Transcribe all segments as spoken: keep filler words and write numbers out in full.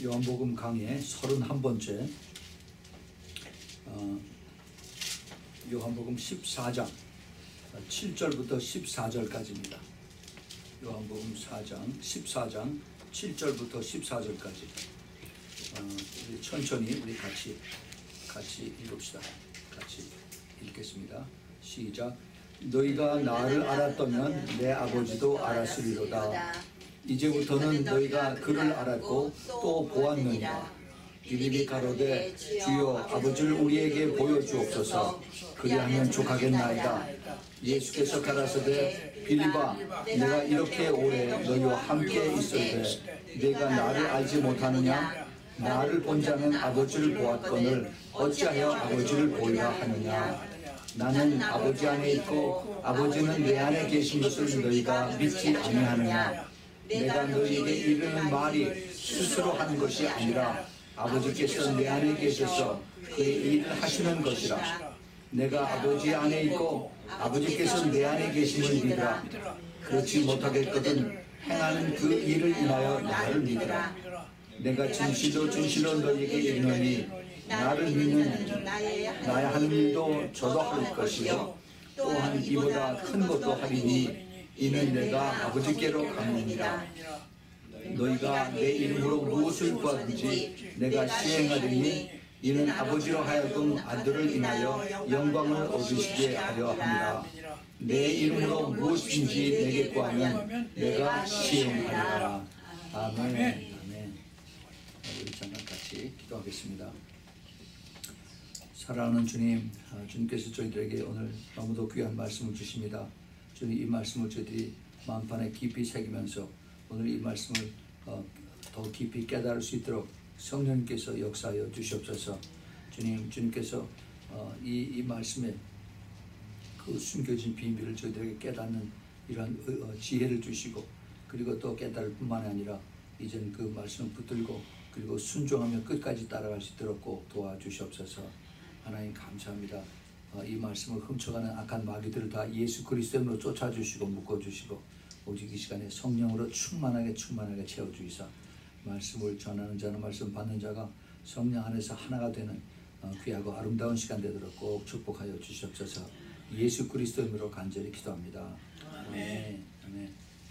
요한복음 강의 서른한 번째 어, 요한복음 십사 장 칠 절부터 십사 절까지입니다. 요한복음 사 장 십사 장 칠 절부터 십사 절까지 어, 우리 천천히 우리 같이 같이 읽읍시다. 같이 읽겠습니다. 시작. 너희가 나를 알았다면 내 아버지도 알았으리로다. 이제부터는 너희가 그를 알았고 또 보았느니라. 빌립이 가로되 주여 아버지를 우리에게 보여주옵소서. 그리하면 족하겠나이다. 예수께서 가라사대 빌립아 내가 이렇게 오래 너희와 함께 있을 때 내가 나를 알지 못하느냐? 나를 본 자는 아버지를 보았거늘 어찌하여 아버지를 보이라 하느냐? 나는 아버지 안에 있고 아버지는 내 안에 계신 것을 너희가 믿지 아니하느냐? 내가 너희에게 이르는 말이 스스로 하는 것이 아니라 아버지께서 내 안에 계셔서 그의 일을 하시는 것이라. 내가 아버지 안에 있고 아버지께서 내 안에 계심을 믿으라. 그렇지 못하겠거든 행하는 그 일을 인하여 나를 믿으라. 내가 진실로 진실로 너희에게 이르노니 나를 믿는 나의 하는 일도 저도 할 것이요 또한 이보다 큰 것도 하리니 이는 내가 아버지께로 가느니라. 너희가 내 이름으로 무엇을 구하든지 내가 시행하리니 이는 아버지로 하여금 아들을 인하여 영광을 얻으시게 하려 합니다. 내 이름으로 무엇인지 내게 구하면 내가 시행하리라. 아멘. 아멘. 우리 잠깐 같이 기도하겠습니다. 사랑하는 주님, 주님께서 저희들에게 오늘 너무도 귀한 말씀을 주십니다. 주님, 이 말씀을 저희들이 마음판에 깊이 새기면서 오늘 이 말씀을 어, 더 깊이 깨달을 수 있도록 성령님께서 역사하여 주시옵소서. 주님, 주님께서 어, 이, 이 말씀에 그 숨겨진 비밀을 저희들에게 깨닫는 이러한 어, 지혜를 주시고 그리고 또 깨달을 뿐만 아니라 이제는 그 말씀을 붙들고 그리고 순종하며 끝까지 따라갈 수 있도록 꼭 도와주시옵소서. 하나님 감사합니다. 어, 이 말씀을 훔쳐가는 악한 마귀들을 다 예수 그리스도로 쫓아주시고 묶어주시고 오직 이 시간에 성령으로 충만하게 충만하게 채워주시사 말씀을 전하는 자는 말씀 받는 자가 성령 안에서 하나가 되는 어, 귀하고 아름다운 시간 되도록 꼭 축복하여 주시옵소서. 예수 그리스도의 이름으로 간절히 기도합니다. 아멘. 아멘.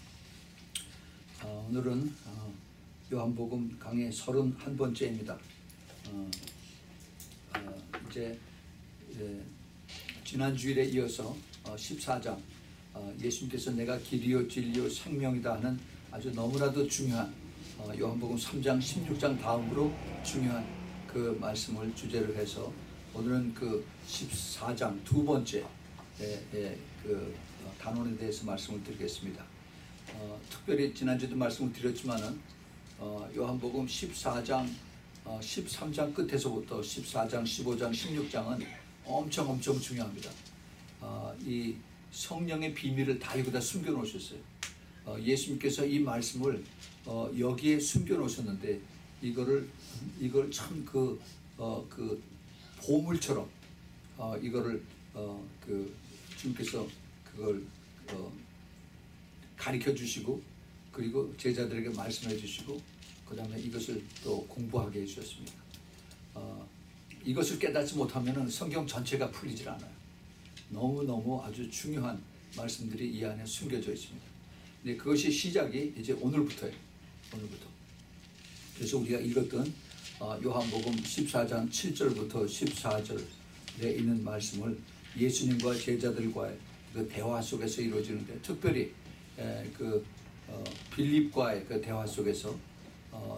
어, 오늘은 어, 요한복음 강의 서른한 번째입니다. 어, 어, 이제 예, 지난 주일에 이어서 어, 십사 장 어, 예수님께서 내가 길이요 진리요 생명이다 하는 아주 너무나도 중요한 어, 요한복음 삼 장 십육 장 다음으로 중요한 그 말씀을 주제로 해서 오늘은 그 십사 장 두 번째 예, 예, 그 어, 단원에 대해서 말씀을 드리겠습니다. 어, 특별히 지난주에도 말씀을 드렸지만은 어, 요한복음 십사 장 어, 십삼 장 끝에서부터 십사 장 십오 장 십육 장은 엄청 엄청 중요합니다. 어, 이 성령의 비밀을 다 여기다 숨겨 놓으셨어요. 어, 예수님께서 이 말씀을 어, 여기에 숨겨 놓으셨는데 이거를 이걸 참 그 어, 그 보물처럼 어, 이거를 어, 그 주님께서 그걸 어, 가르쳐 주시고 그리고 제자들에게 말씀해 주시고 그 다음에 이것을 또 공부하게 해주셨습니다. 어, 이것을 깨닫지 못하면 성경 전체가 풀리질 않아요. 너무너무 아주 중요한 말씀들이 이 안에 숨겨져 있습니다. 근데 그것이 시작이 이제 오늘부터예요. 오늘부터. 그래서 우리가 읽었던 어, 요한복음 십사 장 칠 절부터 십사 절에 있는 말씀을 예수님과 제자들과의 그 대화 속에서 이루어지는데 특별히 에, 그 어, 빌립과의 그 대화 속에서 어,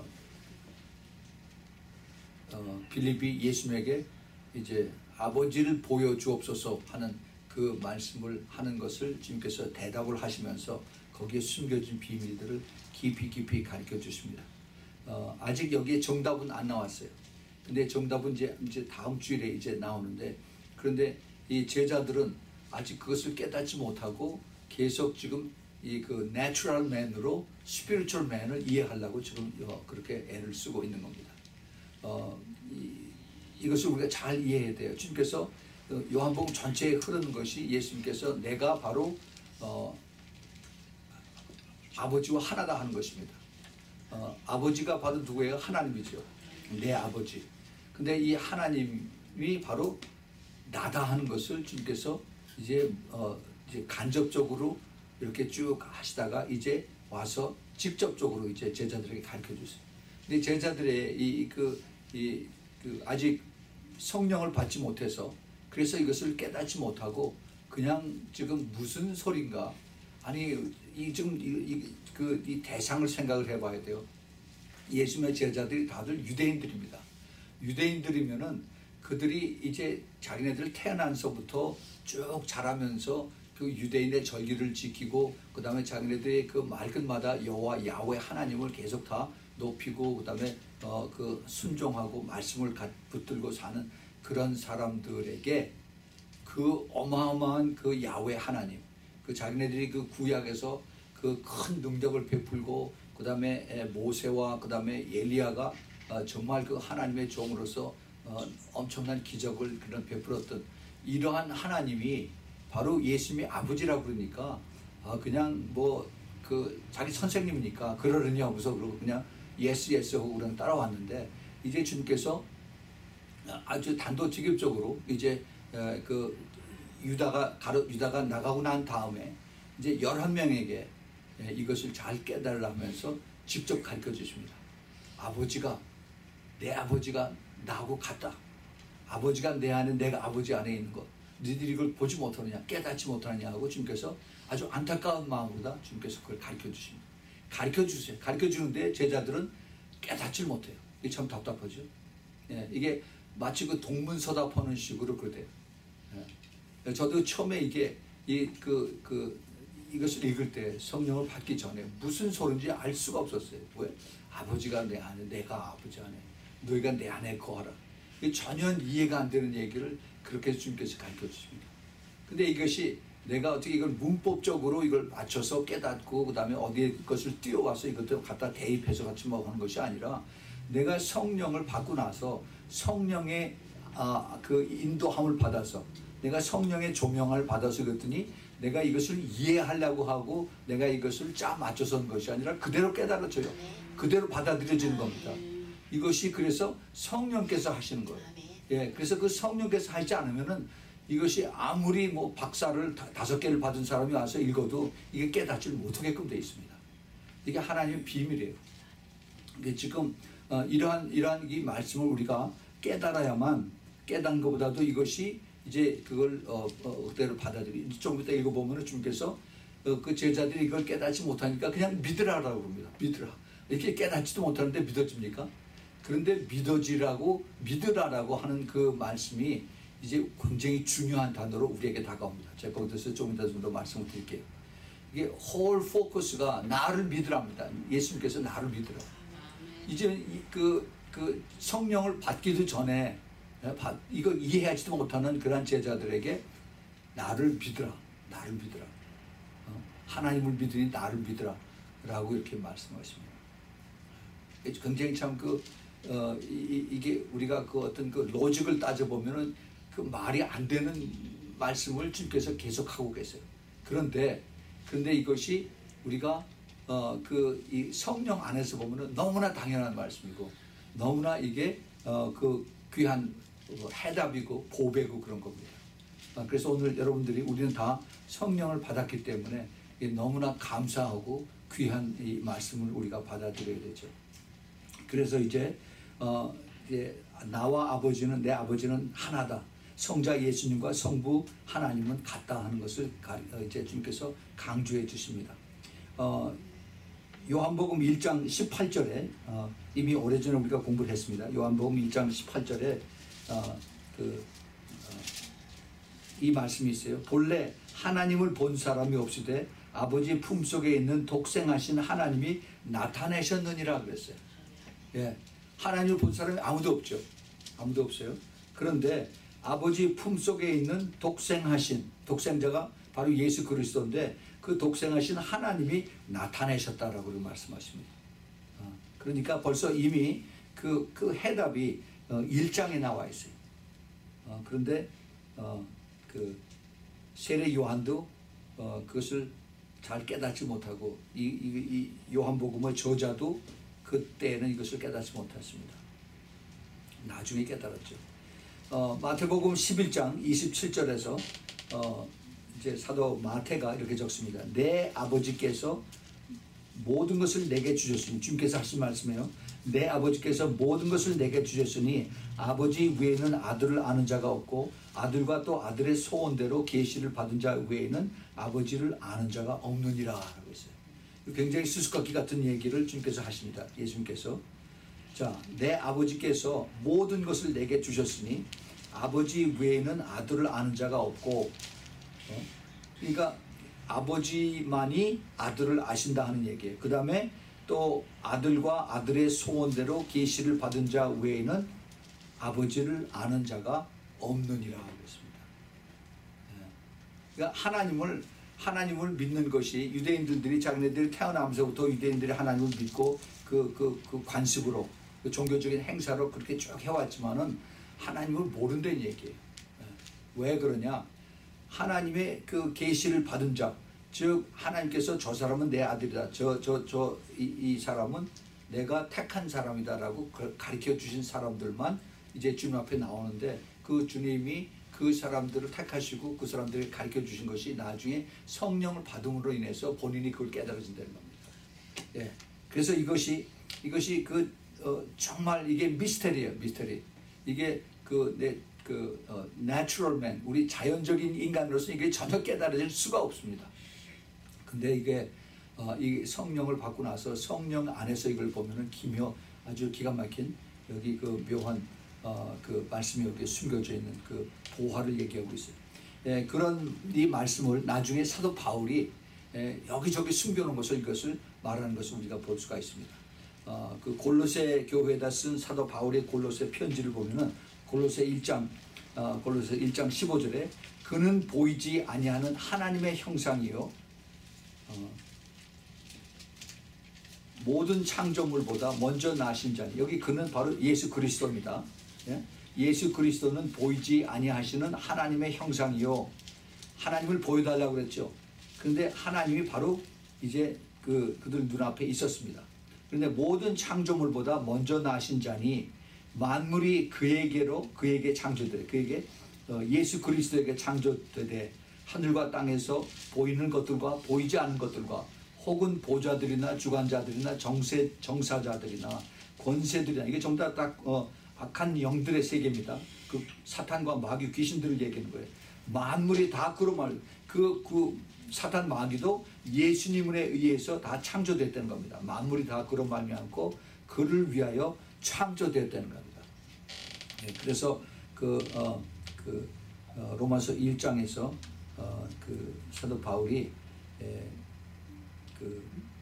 어, 빌립이 예수님에게 이제 아버지를 보여주옵소서 하는 그 말씀을 하는 것을 주님께서 대답을 하시면서 거기에 숨겨진 비밀들을 깊이 깊이 가르쳐 주십니다. 어, 아직 여기에 정답은 안 나왔어요. 근데 정답은 이제, 이제 다음 주일에 이제 나오는데 그런데 이 제자들은 아직 그것을 깨닫지 못하고 계속 지금 이 그 natural man으로 spiritual man을 이해하려고 지금 그렇게 애를 쓰고 있는 겁니다. 어, 이, 이것을 우리가 잘 이해해야 돼요. 주님께서 요한복음 전체에 흐르는 것이 예수님께서 내가 바로 어, 아버지와 하나다 하는 것입니다. 어, 아버지가 바로 누구예요? 하나님이죠. 내 아버지. 근데 이 하나님이 바로 나다 하는 것을 주님께서 이제, 어, 이제 간접적으로 이렇게 쭉 하시다가 이제 와서 직접적으로 이제 제자들에게 가르쳐 주세요. 근데 제자들의 이, 그, 이, 그 아직 성령을 받지 못해서 그래서 이것을 깨닫지 못하고 그냥 지금 무슨 소린가, 아니 이 지금 이, 이, 그, 이 대상을 생각을 해봐야 돼요. 예수님의 제자들이 다들 유대인들입니다. 유대인들이면은 그들이 이제 자기네들 태어난서부터 쭉 자라면서 그 유대인의 절기를 지키고 그 다음에 자기네들의 그 말끝마다 여호와 야훼 하나님을 계속 다 높이고 그 다음에 어 그 순종하고 말씀을 붙들고 사는 그런 사람들에게 그 어마어마한 그 야훼 하나님, 그 자기네들이 그 구약에서 그 큰 능력을 베풀고 그 다음에 모세와 그 다음에 엘리야가 정말 그 하나님의 종으로서 엄청난 기적을 그런 베풀었던 이러한 하나님이 바로 예수님의 아버지라고 그러니까 그냥 뭐 그 자기 선생님이니까 그러느냐 하고서 그러고 그냥 예스 예스 하고 그냥 따라왔는데, 이제 주님께서 아주 단도직입적으로 이제 그 유다가 가르 유다가 나가고 난 다음에 이제 열한 명에게 이것을 잘 깨달으면서 직접 가르쳐 주십니다. 아버지가, 내 아버지가 나하고 같다. 아버지가 내 안에, 내가 아버지 안에 있는 것, 너희들이 이걸 보지 못하느냐, 깨닫지 못하느냐 하고 주님께서 아주 안타까운 마음으로 주님께서 그걸 가르쳐 주십니다. 가르쳐 주세요. 가르쳐 주는데 제자들은 깨닫질 못해요. 이게 참 답답하죠. 예, 이게 마치 그 동문서답하는 식으로 그래요. 예. 저도 처음에 이게 이 그 그 이것을 읽을 때 성령을 받기 전에 무슨 소리인지 알 수가 없었어요. 왜? 아버지가 내 안에, 내가 아버지 안에, 너희가 내 안에 거하라. 전혀 이해가 안 되는 얘기를 그렇게 주님께서 가르쳐 주십니다. 근데 이것이 내가 어떻게 이걸 문법적으로 이걸 맞춰서 깨닫고 그 다음에 어디에 것을 띄워와서 이것도 갖다 대입해서 같이 뭐 하는 것이 아니라, 내가 성령을 받고 나서 성령의 아, 그 인도함을 받아서 내가 성령의 조명을 받아서 그랬더니 내가 이것을 이해하려고 하고 내가 이것을 짜 맞춰서 한 것이 아니라 그대로 깨달아져요. 그대로 받아들여지는 겁니다. 이것이 그래서 성령께서 하시는 거예요. 예, 그래서 그 성령께서 하지 않으면은 이것이 아무리 뭐 박사를 다섯 개를 받은 사람이 와서 읽어도 이게 깨닫지 못하게끔 되어 있습니다. 이게 하나님의 비밀이에요. 이게 지금 어, 이러한 이러한 이 말씀을 우리가 깨달아야만, 깨닫는 것보다도 이것이 이제 그걸 어, 어, 그대로 받아들이. 좀 이따 읽어보면은 주님께서 어, 그 제자들이 이걸 깨닫지 못하니까 그냥 믿으라라고 합니다. 믿으라. 이렇게 깨닫지도 못하는데 믿어집니까? 그런데 믿어지라고, 믿으라라고 하는 그 말씀이 이제 굉장히 중요한 단어로 우리에게 다가옵니다. 제가 거기서 좀 이따 좀 더 말씀을 드릴게요. 이게 홀 포커스가 나를 믿으랍니다. 예수님께서 나를 믿으라. 이제 그, 그 성령을 받기도 전에 이거 이해하지도 못하는 그런 제자들에게 나를 믿으라, 나를 믿으라. 어? 하나님을 믿으니 나를 믿으라 라고 이렇게 말씀하십니다. 굉장히 참 그, 어, 이, 이게 우리가 그 어떤 그 로직을 따져보면은 그 말이 안 되는 말씀을 주님께서 계속하고 계세요. 그런데, 그런데 이것이 우리가 어, 그 이 성령 안에서 보면은 너무나 당연한 말씀이고 너무나 이게 어, 그 귀한 해답이고 보배고 그런 겁니다. 그래서 오늘 여러분들이, 우리는 다 성령을 받았기 때문에 너무나 감사하고 귀한 이 말씀을 우리가 받아들여야 되죠. 그래서 이제 어 이제 나와 아버지는, 내 아버지는 하나다. 성자 예수님과 성부 하나님은 같다 하는 것을 이제 주님께서 강조해 주십니다. 어, 요한복음 일 장 십팔 절에 어, 이미 오래전에 우리가 공부를 했습니다. 요한복음 일 장 십팔 절에 어, 그, 어, 이 말씀이 있어요. 본래 하나님을 본 사람이 없으되 아버지 품속에 있는 독생하신 하나님이 나타내셨느니라 그랬어요. 예, 하나님을 본 사람이 아무도 없죠. 아무도 없어요. 그런데 아버지 품속에 있는 독생하신, 독생자가 바로 예수 그리스도인데 그 독생하신 하나님이 나타내셨다라고 말씀하십니다. 어, 그러니까 벌써 이미 그, 그 해답이 어, 일 장에 나와 있어요. 어, 그런데 어, 그 세례 요한도 어, 그것을 잘 깨닫지 못하고 이, 이, 이 요한복음의 저자도 그때는 이것을 깨닫지 못했습니다. 나중에 깨달았죠. 어, 마태복음 십일 장 이십칠 절에서 어, 이제 사도 마태가 이렇게 적습니다. 내 아버지께서 모든 것을 내게 주셨으니, 주님께서 하신 말씀이에요. 내 아버지께서 모든 것을 내게 주셨으니 아버지 외에는 아들을 아는 자가 없고 아들과 또 아들의 소원대로 계시를 받은 자 외에는 아버지를 아는 자가 없느니라 라고 했어요. 굉장히 수수께끼 같은 얘기를 주님께서 하십니다. 예수님께서. 자, 내 아버지께서 모든 것을 내게 주셨으니 아버지 외에는 아들을 아는 자가 없고, 어? 그러니까 아버지만이 아들을 아신다 하는 얘기예요. 그 다음에 또 아들과 아들의 소원대로 계시를 받은 자 외에는 아버지를 아는 자가 없느니라 그랬습니다. 그러니까 하나님을 하나님을 믿는 것이, 유대인들이 자기네들이 태어나면서부터 유대인들이 하나님을 믿고 그, 그, 그 관습으로, 그 종교적인 행사로 그렇게 쭉 해왔지만은 하나님을 모른다는 얘기예요. 왜 그러냐? 하나님의 그 계시를 받은 자, 즉 하나님께서 저 사람은 내 아들이다, 저 저 저 이 이 사람은 내가 택한 사람이다라고 가르쳐 주신 사람들만 이제 주님 앞에 나오는데, 그 주님이 그 사람들을 택하시고 그 사람들을 가르쳐 주신 것이 나중에 성령을 받음으로 인해서 본인이 그걸 깨달아진다는 겁니다. 예, 그래서 이것이 이것이 그 어, 정말 이게 미스테리예요, 미스테리. 이게 그내 그 어, natural man, 우리 자연적인 인간으로서 이게 전혀 깨달아질 수가 없습니다. 근데 이게 어, 이 성령을 받고 나서 성령 안에서 이걸 보면은 기묘, 아주 기가 막힌 여기 그 묘한 어, 그 말씀이 여기 숨겨져 있는 그 보화를 얘기하고 있어요. 예, 그런 이 말씀을 나중에 사도 바울이 예, 여기저기 숨겨놓은 것을, 이것을 말하는 것을 우리가 볼 수가 있습니다. 어, 그 골로새 교회에다 쓴 사도 바울의 골로새 편지를 보면은 골로새 일 장 어, 골로새 일 장 십오 절에 그는 보이지 아니하는 하나님의 형상이요 어, 모든 창조물보다 먼저 나신 자니, 여기 그는 바로 예수 그리스도입니다. 예? 예수 그리스도는 보이지 아니하시는 하나님의 형상이요, 하나님을 보여달라고 그랬죠. 그런데 하나님이 바로 이제 그 그들 눈앞에 있었습니다. 그런데 모든 창조물보다 먼저 나신 자니 만물이 그에게로, 그에게 창조되되, 그에게 어, 예수 그리스도에게 창조되되 하늘과 땅에서 보이는 것들과 보이지 않는 것들과 혹은 보좌들이나 주관자들이나 정세, 정사자들이나 권세들이나, 이게 전부 다 딱 어, 악한 영들의 세계입니다. 그 사탄과 마귀, 귀신들을 얘기하는 거예요. 만물이 다 그런 말, 그, 그 사탄 마귀도 예수님에 의해서 다 창조됐다는 겁니다. 만물이 다 그런 말미암고 그를 위하여 창조되었다는 겁니다. 네, 그래서 그, 어, 그 어, 로마서 일 장에서 어, 그 사도 바울이 에, 그,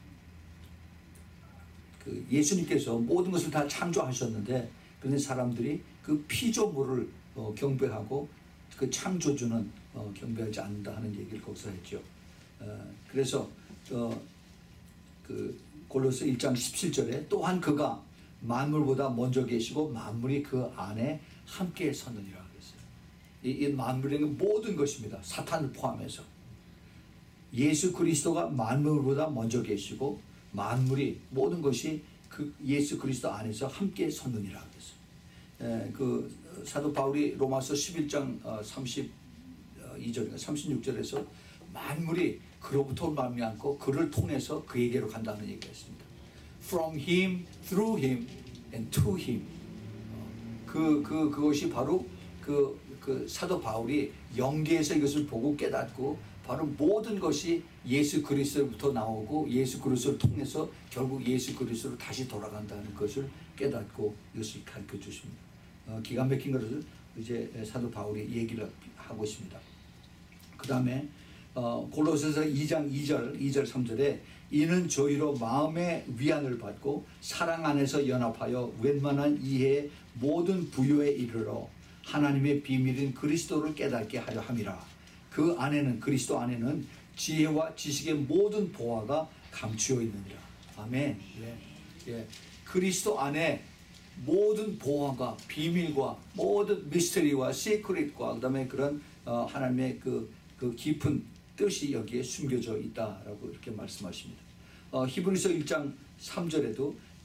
그 예수님께서 모든 것을 다 창조하셨는데, 그런데 사람들이 그 피조물을 어, 경배하고 그 창조주는 어, 경배하지 않는다 하는 얘기를 거기서 했죠. 어, 그래서 어, 그 골로새 일 장 십칠 절에 또한 그가 만물보다 먼저 계시고 만물이 그 안에 함께 섰느니라 그랬어요. 이, 이 만물에는 모든 것입니다. 사탄을 포함해서. 예수 그리스도가 만물보다 먼저 계시고 만물이, 모든 것이 그 예수 그리스도 안에서 함께 섰느니라 그랬어요. 에, 그 사도 바울이 로마서 십일 장 삼십이 절인가 삼십육 절에서 만물이 그로부터 말미암고 그를 통해서 그에게로 간다는 얘기가 있습니다. From him, through him, and to him. 그, 그, 그것이 바로 그, 그 사도 바울이 영계에서 이것을 보고 깨닫고, 바로 모든 것이 예수 그리스도부터 나오고 예수 그리스도를 통해서 결국 예수 그리스도로 다시 돌아간다는 것을 깨닫고 이것을 가르쳐 주십니다. 어, 기가 막힌 것을 이제 사도 바울이 얘기를 하고 있습니다. 그 다음에 어, 골로새서 이 장 이 절, 이 절 삼 절에 이는 저희로 마음의 위안을 받고 사랑 안에서 연합하여 웬만한 이해의 모든 부요에 이르러 하나님의 비밀인 그리스도를 깨닫게 하려 함이라. 그 안에는, 그리스도 안에는 지혜와 지식의 모든 보화가 감추어 있느니라. 아멘. 예, 예. 그리스도 안에 모든 보화가, 비밀과 모든 미스터리와 시크릿과 그다음에 그런 어, 하나님의 그, 그 깊은 뜻이 여기에 숨겨져 있다라고 이렇게 말씀하십니다. 어, 히브리서 일 장 삼 절에도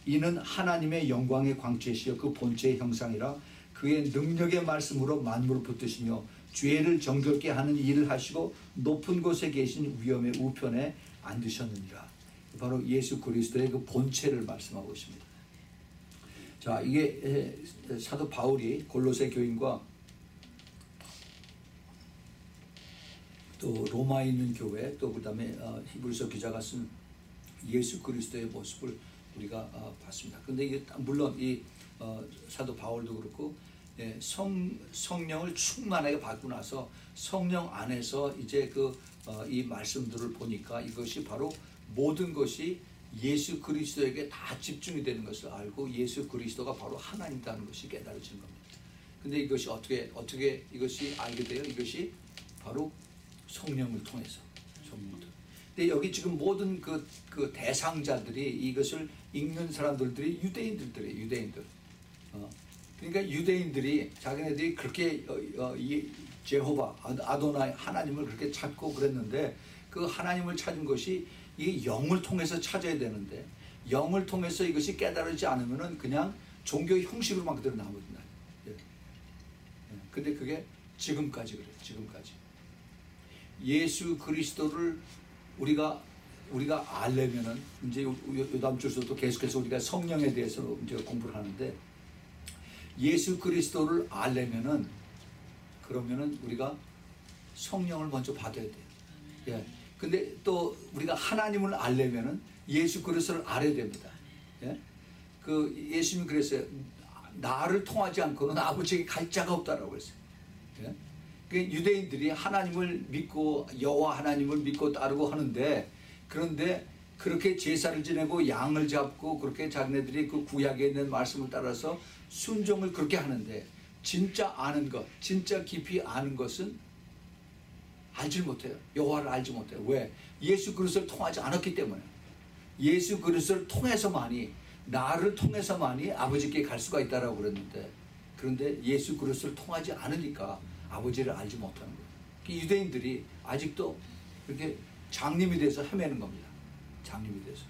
이는 하나님의 영광의 광채시여 그 본체의 형상이라 그의 능력의 말씀으로 만물을 붙드시며 죄를 정결케 하는 일을 하시고 높은 곳에 계신 위엄의 우편에 앉으셨느니라. 바로 예수 그리스도의 그 본체를 말씀하고 있습니다. 자, 이게 사도 바울이 골로새 교인과 또 로마에 있는 교회, 또 그다음에 히브리서 기자가 쓴 예수 그리스도의 모습을 우리가 봤습니다. 그런데 이게 물론 이 사도 바울도 그렇고 성 성령을 충만하게 받고 나서 성령 안에서 이제 그 이 말씀들을 보니까 이것이 바로 모든 것이 예수 그리스도에게 다 집중이 되는 것을 알고 예수 그리스도가 바로 하나님이라는 것이 깨달아지는 겁니다. 근데 이것이 어떻게 어떻게 이것이 알게 돼요? 이것이 바로 성령을 통해서. 성령을. 근데 여기 지금 모든 그, 그 대상자들이 이것을 읽는 사람들이 유대인들들이에요. 유대인들. 어. 그러니까 유대인들이 자기네들이 그렇게 어, 어, 이 제호바 아도나이 하나님을 그렇게 찾고 그랬는데 그 하나님을 찾은 것이 이 영을 통해서 찾아야 되는데 영을 통해서 이것이 깨달지 않으면은 그냥 종교 형식으로만 그대로 남아진다. 예. 예. 근데 그게 지금까지 그래요. 지금까지. 예수 그리스도를 우리가 우리가 알려면은 이제 요, 요 다음 주에서도 계속해서 우리가 성령에 대해서 이제 공부를 하는데 예수 그리스도를 알려면은 그러면은 우리가 성령을 먼저 받아야 돼요. 예. 근데 또 우리가 하나님을 알려면은 예수 그리스도를 알아야 됩니다. 예? 그 예수님이 그랬어요. 나를 통하지 않고는 아버지에게 갈 자가 없다라고 했어요. 예? 그 유대인들이 하나님을 믿고 여호와 하나님을 믿고 따르고 하는데 그런데 그렇게 제사를 지내고 양을 잡고 그렇게 자기네들이 그 구약에 있는 말씀을 따라서 순종을 그렇게 하는데 진짜 아는 것, 진짜 깊이 아는 것은 알지 못해요. 여호와를 알지 못해요. 왜? 예수 그리스도를 통하지 않았기 때문에. 예수 그리스도를 통해서만이 나를 통해서만이 아버지께 갈 수가 있다라고 그랬는데 그런데 예수 그리스도를 통하지 않으니까 아버지를 알지 못하는 거예요. 유대인들이 아직도 그렇게 장님이 돼서 헤매는 겁니다. 장님이 돼서.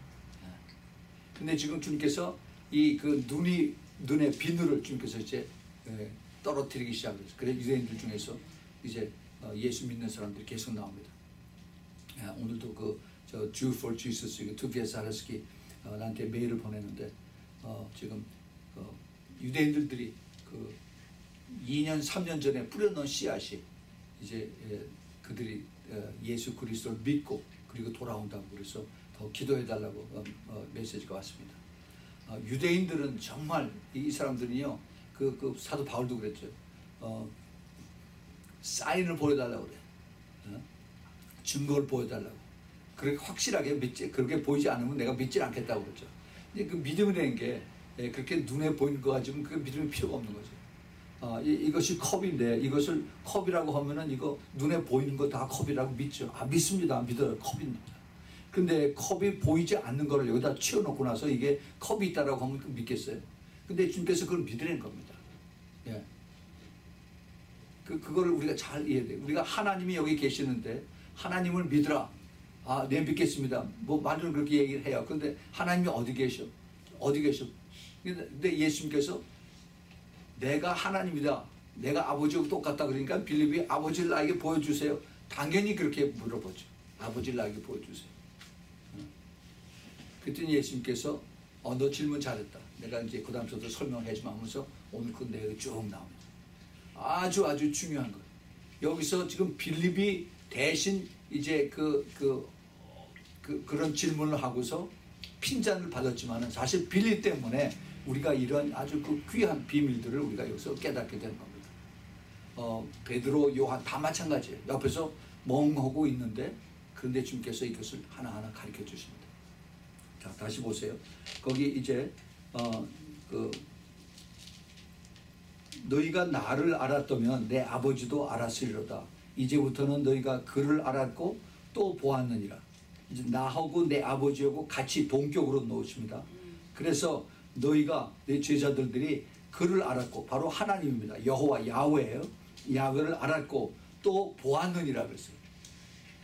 근데 지금 주님께서 이 그 눈이 눈의 비늘을 주님께서 이제 떨어뜨리기 시작했어요. 그래서 유대인들 중에서 이제 예수 믿는 사람들이 계속 나옵니다. 오늘도 그 저 Jew for Jesus 그 투피에스 하르스키 나한테 메일을 보냈는데 어, 지금 그 유대인들이 그 이 년 삼 년 전에 뿌려놓은 씨앗이 이제 예, 그들이 예, 예수 그리스도를 믿고 그리고 돌아온다고 그래서 더 기도해 달라고 어, 어, 메시지가 왔습니다. 어, 유대인들은 정말 이 사람들이요 그, 그 사도 바울도 그랬죠. 어, 사인을 보여달라고 그래. 어? 증거를 보여달라고. 그렇게 확실하게 믿지, 그렇게 보이지 않으면 내가 믿지 않겠다고 그러죠. 근데 그 믿음이라는 게 예, 그렇게 눈에 보이는 거 가지고는 그 믿음이 필요가 없는 거죠. 어, 이, 이것이 컵인데 이것을 컵이라고 하면은 이거 눈에 보이는 거 다 컵이라고 믿죠. 아, 믿습니다. 믿어요. 컵입니다. 근데 컵이 보이지 않는 거를 여기다 치워놓고 나서 이게 컵이 있다라고 하면 믿겠어요? 근데 주님께서 그걸 믿으라는 겁니다. 예. 그, 그거를 우리가 잘 이해해야 돼요. 우리가 하나님이 여기 계시는데 하나님을 믿으라. 아, 네, 믿겠습니다. 뭐, 말은 그렇게 얘기를 해요. 그런데 하나님이 어디 계셔? 어디 계셔? 근데 예수님께서 내가 하나님이다. 내가 아버지하고 똑같다. 그러니까 빌립이 아버지를 나에게 보여주세요. 당연히 그렇게 물어보죠. 아버지를 나에게 보여주세요. 그랬더니 예수님께서 어, 너 질문 잘했다. 내가 이제 그 다음 저도 설명해주면 하면서 오늘 그 내용이 쭉 나옵니다. 아주 아주 중요한 거예요. 여기서 지금 빌립이 대신 이제 그, 그, 그, 그런 질문을 하고서 핀잔을 받았지만은 사실 빌립 때문에 우리가 이런 아주 그 귀한 비밀들을 우리가 여기서 깨닫게 되는 겁니다. 어, 베드로, 요한 다 마찬가지예요. 옆에서 멍하고 있는데 그런데 주님께서 이것을 하나하나 가르쳐 주십니다. 자, 다시 보세요. 거기 이제 어, 그 너희가 나를 알았다면 내 아버지도 알았으리로다. 이제부터는 너희가 그를 알았고 또 보았느니라. 이제 나하고 내 아버지하고 같이 동격으로 놓으십니다. 그래서 너희가 내 제자들들이 그를 알았고 바로 하나님입니다. 여호와 야훼예요. 야훼를 알았고 또 보았느니라 그랬어요.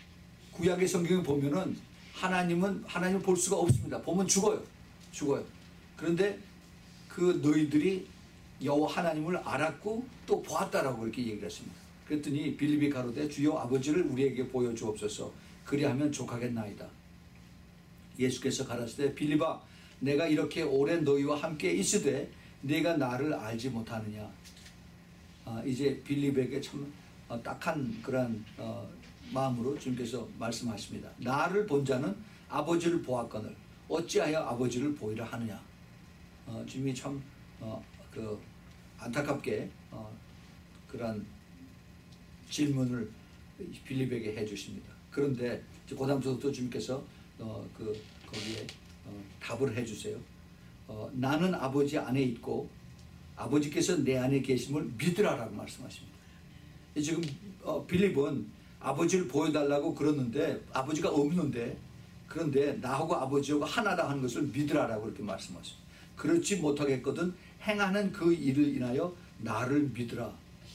구약의 성경에 보면은 하나님은 하나님을 볼 수가 없습니다. 보면 죽어요. 죽어요. 그런데 그 너희들이 여호와 하나님을 알았고 또 보았다라고 그렇게 얘기를 했습니다. 그랬더니 빌립이 가로되 주여 아버지를 우리에게 보여주옵소서 그리하면 족하겠나이다. 예수께서 가라사대 빌립아 내가 이렇게 오래 너희와 함께 있으되 네가 나를 알지 못하느냐. 아, 이제 빌립에게 참 어, 딱한 그런 어, 마음으로 주님께서 말씀하십니다. 나를 본 자는 아버지를 보았거늘 어찌하여 아버지를 보이라 하느냐. 어, 주님이 참 어, 그 안타깝게 어, 그런 질문을 빌립에게 해주십니다. 그런데 그 다음부터 주님께서 어, 그 거기에 어, 답을 해주세요. 어, 나는 아버지 안에 있고 아버지께서 내 안에 계심을 믿으라라고 말씀하십니다. 지금 어, 빌립은 아버지를 보여달라고 그러는데 아버지가 없는데 그런데 나하고 아버지하고 하나다 하는 것을 믿으라라고 그렇게 말씀하십니다. 그렇지 못하겠거든 행하는 그 일을 인하여 나를 믿으라.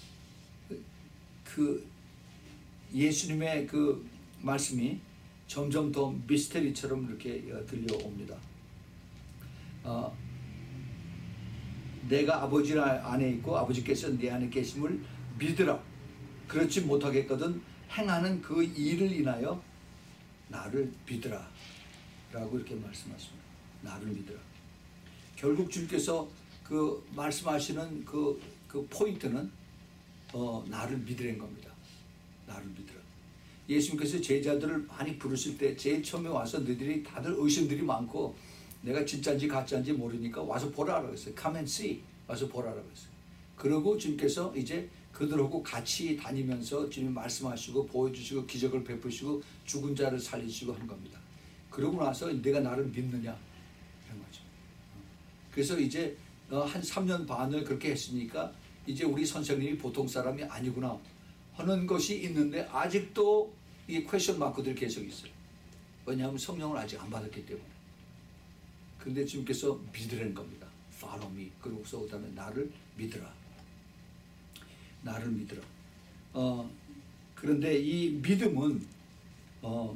그 예수님의 그 말씀이 점점 더 미스테리처럼 이렇게 들려옵니다. 어, 내가 아버지 안에 있고 아버지께서 내 안에 계심을 믿으라. 그렇지 못하겠거든 행하는 그 일을 인하여 나를 믿으라 라고 이렇게 말씀하십니다. 나를 믿으라. 결국 주님께서 그 말씀하시는 그, 그 포인트는 어, 나를 믿으라는 겁니다. 나를 믿으라. 예수님께서 제자들을 많이 부르실 때 제일 처음에 와서 너희들이 다들 의심들이 많고 내가 진짜인지 가짜인지 모르니까 와서 보라라고 했어요. Come and see. 와서 보라라고 했어요. 그러고 주님께서 이제 그들하고 같이 다니면서 주님 말씀하시고 보여주시고 기적을 베푸시고 죽은 자를 살리시고 한 겁니다. 그러고 나서 내가 나를 믿느냐 이런 거죠. 그래서 이제 한 삼 년 반을 그렇게 했으니까 이제 우리 선생님이 보통 사람이 아니구나 하는 것이 있는데 아직도 이 퀘션 마크들이 계속 있어요. 왜냐하면 성령을 아직 안 받았기 때문에. 근데 주님께서 믿으라는 겁니다. Follow me. 그러고서 그다음에 나를 믿으라. 나를 믿으라. 어, 그런데 이 믿음은 어,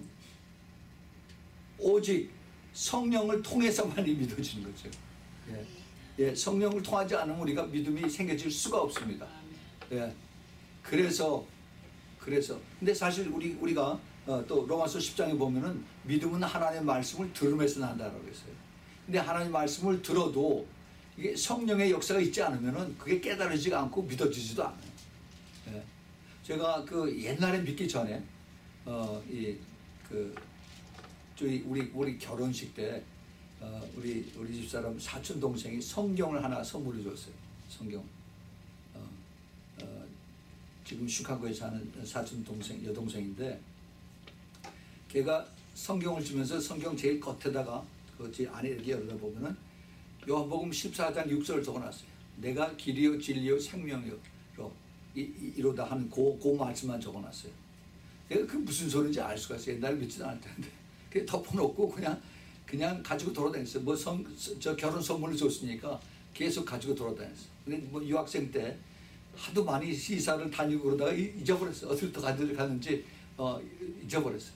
오직 성령을 통해서만이 믿어지는 거죠. 예. 예, 성령을 통하지 않으면 우리가 믿음이 생겨질 수가 없습니다. 예. 그래서 그래서 근데 사실 우리 우리가 어, 또 로마서 십 장에 보면은 믿음은 하나님의 말씀을 들음에서 난다라고 했어요. 근데 하나님의 말씀을 들어도 이게 성령의 역사가 있지 않으면은 그게 깨달아지지가 않고 믿어지지도 않아요. 예. 제가 그 옛날에 믿기 전에 어, 이 그 저희 우리 우리 결혼식 때 어, 우리 우리 집사람 사촌 동생이 성경을 하나 선물해 줬어요. 성경. 어, 어, 지금 시카고에 사는 사촌 동생 여동생인데 걔가 성경을 주면서 성경 제일 겉에다가 그 제 안에 이렇게 열다 보면은 요한복음 십사 장 육 절을 적어놨어요. 내가 길이요 진리요 생명이요 이로다 하는 그, 그 말씀만 적어놨어요. 내가 그 무슨 소리인지 알 수가 있어요. 옛날에 믿지도 않을 텐데. 그게 덮어놓고 그냥 그냥 가지고 돌아다녔어요. 뭐 성, 저 결혼 선물을 줬으니까 계속 가지고 돌아다녔어요. 근데 뭐 유학생 때 하도 많이 시사를 다니고 그러다가 잊어버렸어요. 어딜 또 가들 가는지 어, 잊어버렸어요.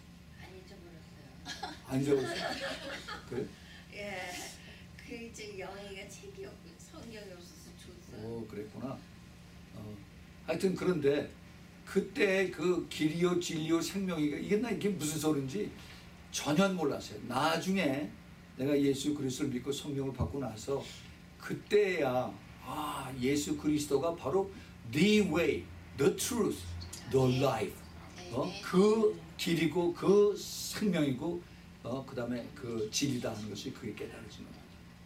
안 잊어버렸어요. 안 잊어버렸어요. 그래? 예, 그 이제 영희가 책이 없고 성경이 없어서 줬어요. 오, 그랬구나. 어, 하여튼 그런데 그때 그 길이요 진리요 생명이가 이게 나 이게 무슨 소리인지 전혀 몰랐어요. 나중에 내가 예수 그리스도를 믿고 성령을 받고 나서 그때야 아 예수 그리스도가 바로 the way, the truth, the life. 어? 그 길이고 그 생명이고 어, 그 다음에 그 진리다 하는 것이 그게 깨달아지는 겁니다.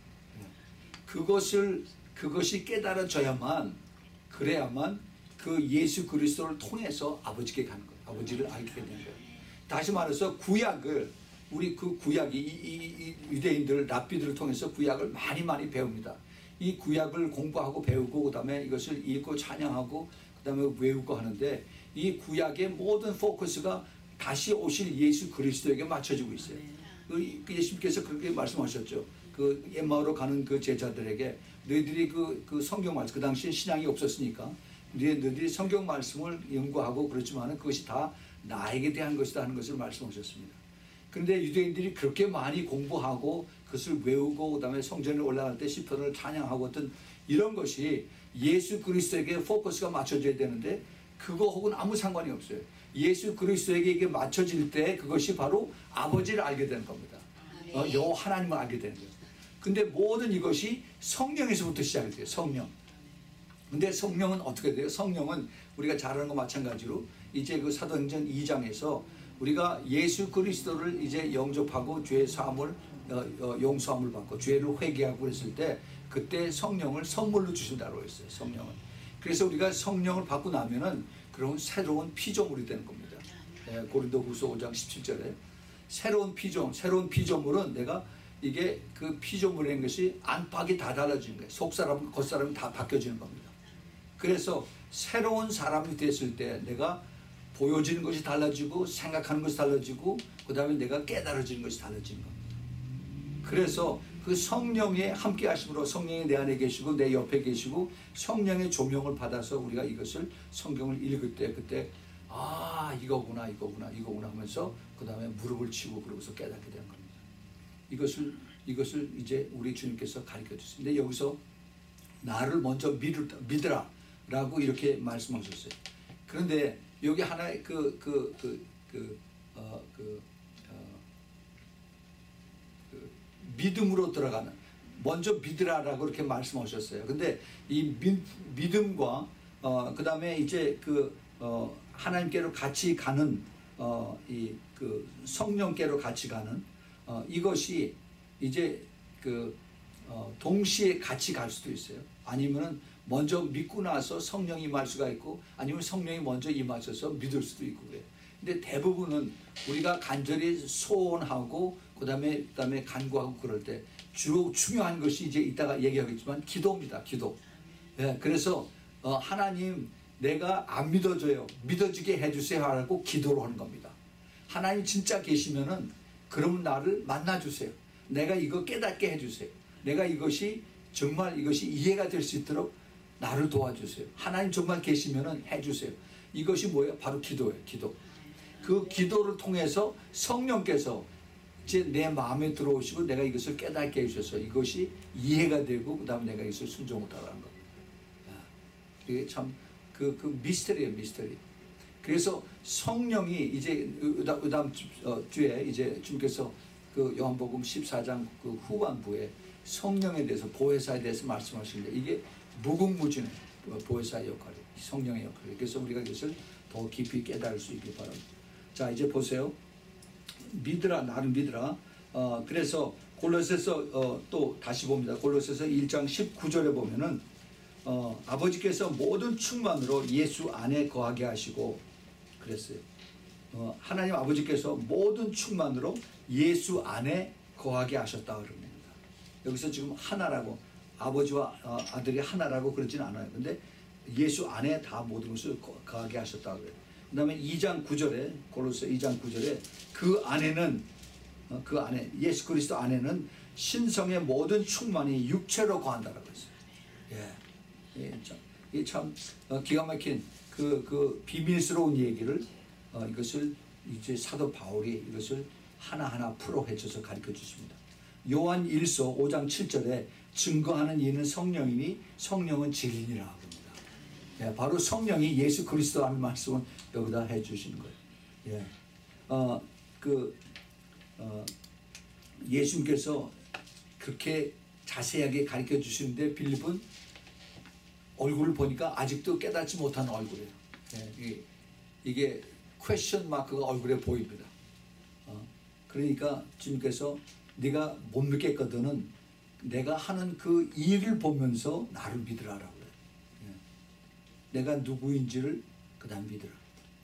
그것을 그것이 깨달아져야만 그래야만 그 예수 그리스도를 통해서 아버지께 가는 거예요. 아버지를 알게 되는 거예요. 다시 말해서 구약을 우리 그 구약이 이, 이, 이 유대인들 랍비들을 통해서 구약을 많이 많이 배웁니다. 이 구약을 공부하고 배우고 그다음에 이것을 읽고 찬양하고 그다음에 외우고 하는데 이 구약의 모든 포커스가 다시 오실 예수 그리스도에게 맞춰지고 있어요. 그 예수님께서 그렇게 말씀하셨죠. 그 엠마오로 가는 그 제자들에게 너희들이 그, 그 성경 말씀 그 당시에 신앙이 없었으니까 너희들이 성경 말씀을 연구하고 그렇지만 그것이 다 나에게 대한 것이다 하는 것을 말씀하셨습니다. 그런데 유대인들이 그렇게 많이 공부하고 그것을 외우고 그다음에 성전에 올라갈 때 시편을 찬양하고 어떤 이런 것이 예수 그리스도에게 포커스가 맞춰져야 되는데 그거하고는 아무 상관이 없어요. 예수 그리스도에게 이게 맞춰질 때 그것이 바로 아버지를 알게 되는 겁니다. 어, 여 하나님을 알게 되는 거예요. 근데 모든 이것이 성령에서부터 시작이 돼요. 성령. 근데 성령은 어떻게 돼요? 성령은 우리가 잘 아는 거 마찬가지로 이제 그 사도행전 이 장에서 우리가 예수 그리스도를 이제 영접하고 죄 사함을 어, 어, 용서함을 받고 죄를 회개하고 그랬을 때 그때 성령을 선물로 주신다고 했어요. 성령은. 그래서 우리가 성령을 받고 나면은 그런 새로운 피조물이 되는 겁니다. 예, 고린도후서 오 장 십칠 절에 새로운 피조물, 새로운 피조물은 내가 이게 그 피조물인 것이 안팎이 다 달라지는 거예요. 속 사람, 겉 사람이 다 바뀌어지는 겁니다. 그래서 새로운 사람이 됐을 때 내가 보여지는 것이 달라지고 생각하는 것이 달라지고 그 다음에 내가 깨달아지는 것이 달라지는 겁니다. 그래서 그 성령의 함께 하심으로 성령이 내 안에 계시고 내 옆에 계시고 성령의 조명을 받아서 우리가 이것을 성경을 읽을 때 그때 아 이거구나 이거구나 이거구나 하면서 그 다음에 무릎을 치고 그러고서 깨닫게 되는 겁니다. 이것을 이것을 이제 우리 주님께서 가르쳐 주셨습니다. 여기서 나를 먼저 믿으라 라고 이렇게 말씀하셨어요. 그런데 여기 하나의 그 그 그 그 어 그 어 그 믿음으로 들어가는 먼저 믿으라라고 이렇게 말씀하셨어요. 근데 이 믿, 믿음과 어 그다음에 이제 그 어 하나님께로 같이 가는 어 이 그 성령께로 같이 가는 어 이것이 이제 그 어 동시에 같이 갈 수도 있어요. 아니면은 먼저 믿고 나서 성령이 임할 수가 있고 아니면 성령이 먼저 임하셔서 믿을 수도 있고 그래요. 근데 대부분은 우리가 간절히 소원하고 그다음에 그다음에 간구하고 그럴 때 주로 중요한 것이 이제 이따가 얘기하겠지만 기도입니다. 기도. 예, 그래서 어, 하나님 내가 안 믿어져요. 믿어지게 해주세요 하라고 기도를 하는 겁니다. 하나님 진짜 계시면은 그러면 나를 만나주세요. 내가 이거 깨닫게 해주세요. 내가 이것이 정말 이것이 이해가 될 수 있도록 나를 도와주세요. 하나님 정말 계시면은 해주세요. 이것이 뭐예요? 바로 기도예요. 기도. 그 기도를 통해서 성령께서 이제 내 마음에 들어오시고 내가 이것을 깨닫게 해주셔서 이것이 이해가 되고 그 다음에 내가 이것을 순종을 따라하는 겁니다. 이게 참 그 그 미스터리예요. 미스터리. 그래서 성령이 이제 그 다음 주에 이제 주님께서 그 요한복음 십사 장 그 후반부에 성령에 대해서 보혜사에 대해서 말씀하시는데 이게 무궁무진해 보혜사의 역할이 성령의 역할이 그래서 우리가 이것을 더 깊이 깨달을 수 있길 바랍니다. 자 이제 보세요. 믿으라 나를 믿으라. 어, 그래서 골로새서 어, 또 다시 봅니다. 골로새서 일 장 십구 절에 보면은 어, 아버지께서 모든 충만으로 예수 안에 거하게 하시고 그랬어요. 어, 하나님 아버지께서 모든 충만으로 예수 안에 거하게 하셨다 그럽니다. 여기서 지금 하나라고 아버지와 아들이 하나라고 그러진 않아요. 근데 예수 안에 다 모든 것을 거하게 하셨다 그래요. 그 다음에 이 장 구 절에 골로새 이 장 구 절에 그 안에는 그 안에 예수 그리스도 안에는 신성의 모든 충만이 육체로 거한다라고 했어요. 예, 예, 참, 이 참 기가 막힌 그, 그 비밀스러운 얘기를 어, 이것을 이제 사도 바울이 이것을 하나하나 풀어 헤쳐서 가르쳐 주십니다. 요한 일서 오 장 칠 절에 증거하는 이는 성령이니 성령은 진리니라 합니다. 예, 바로 성령이 예수 그리스도라는 말씀을 여기다 해 주시는 거예요. 예, 어, 그 어, 예수님께서 그렇게 자세하게 가르쳐 주시는데 빌립은 얼굴을 보니까 아직도 깨닫지 못한 얼굴이에요. 예, 이게, 이게 퀘스천 마크가 얼굴에 보입니다. 어, 그러니까 주님께서 네가 못 믿겠거든은 내가 하는 그 일을 보면서 나를 믿으라라고 그래요. 예. 내가 누구인지를 그 다음 믿으라.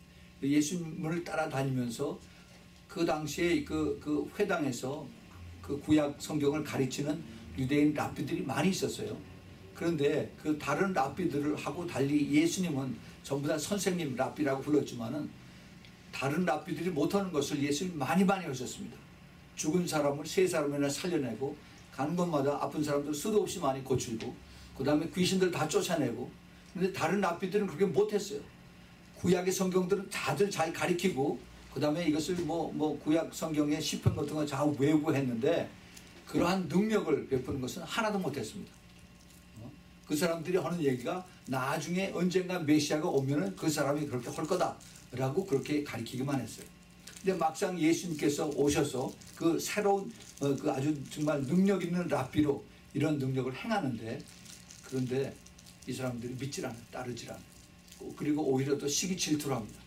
예수님을 따라다니면서 그 당시에 그, 그 회당에서 그 구약 성경을 가르치는 유대인 랍비들이 많이 있었어요. 그런데 그 다른 랍비들을 하고 달리 예수님은 전부 다 선생님 랍비라고 불렀지만은 다른 랍비들이 못하는 것을 예수님 많이 많이 하셨습니다. 죽은 사람을 세 사람이나 살려내고 가는 곳마다 아픈 사람들 수도 없이 많이 고치고 그 다음에 귀신들 다 쫓아내고 그런데 다른 랍비들은 그렇게 못했어요. 구약의 성경들은 다들 잘 가리키고 그 다음에 이것을 뭐, 뭐 구약 성경의 시편 같은 거 잘 외우고 했는데 그러한 능력을 베푸는 것은 하나도 못했습니다. 어? 그 사람들이 하는 얘기가 나중에 언젠가 메시아가 오면은 그 사람이 그렇게 할 거다라고 그렇게 가리키기만 했어요. 근데 막상 예수님께서 오셔서 그 새로운 어, 그 아주 정말 능력 있는 랍비로 이런 능력을 행하는데, 그런데 이 사람들이 믿질 않아요. 따르질 않아요. 그리고 오히려 또 시기 질투를 합니다.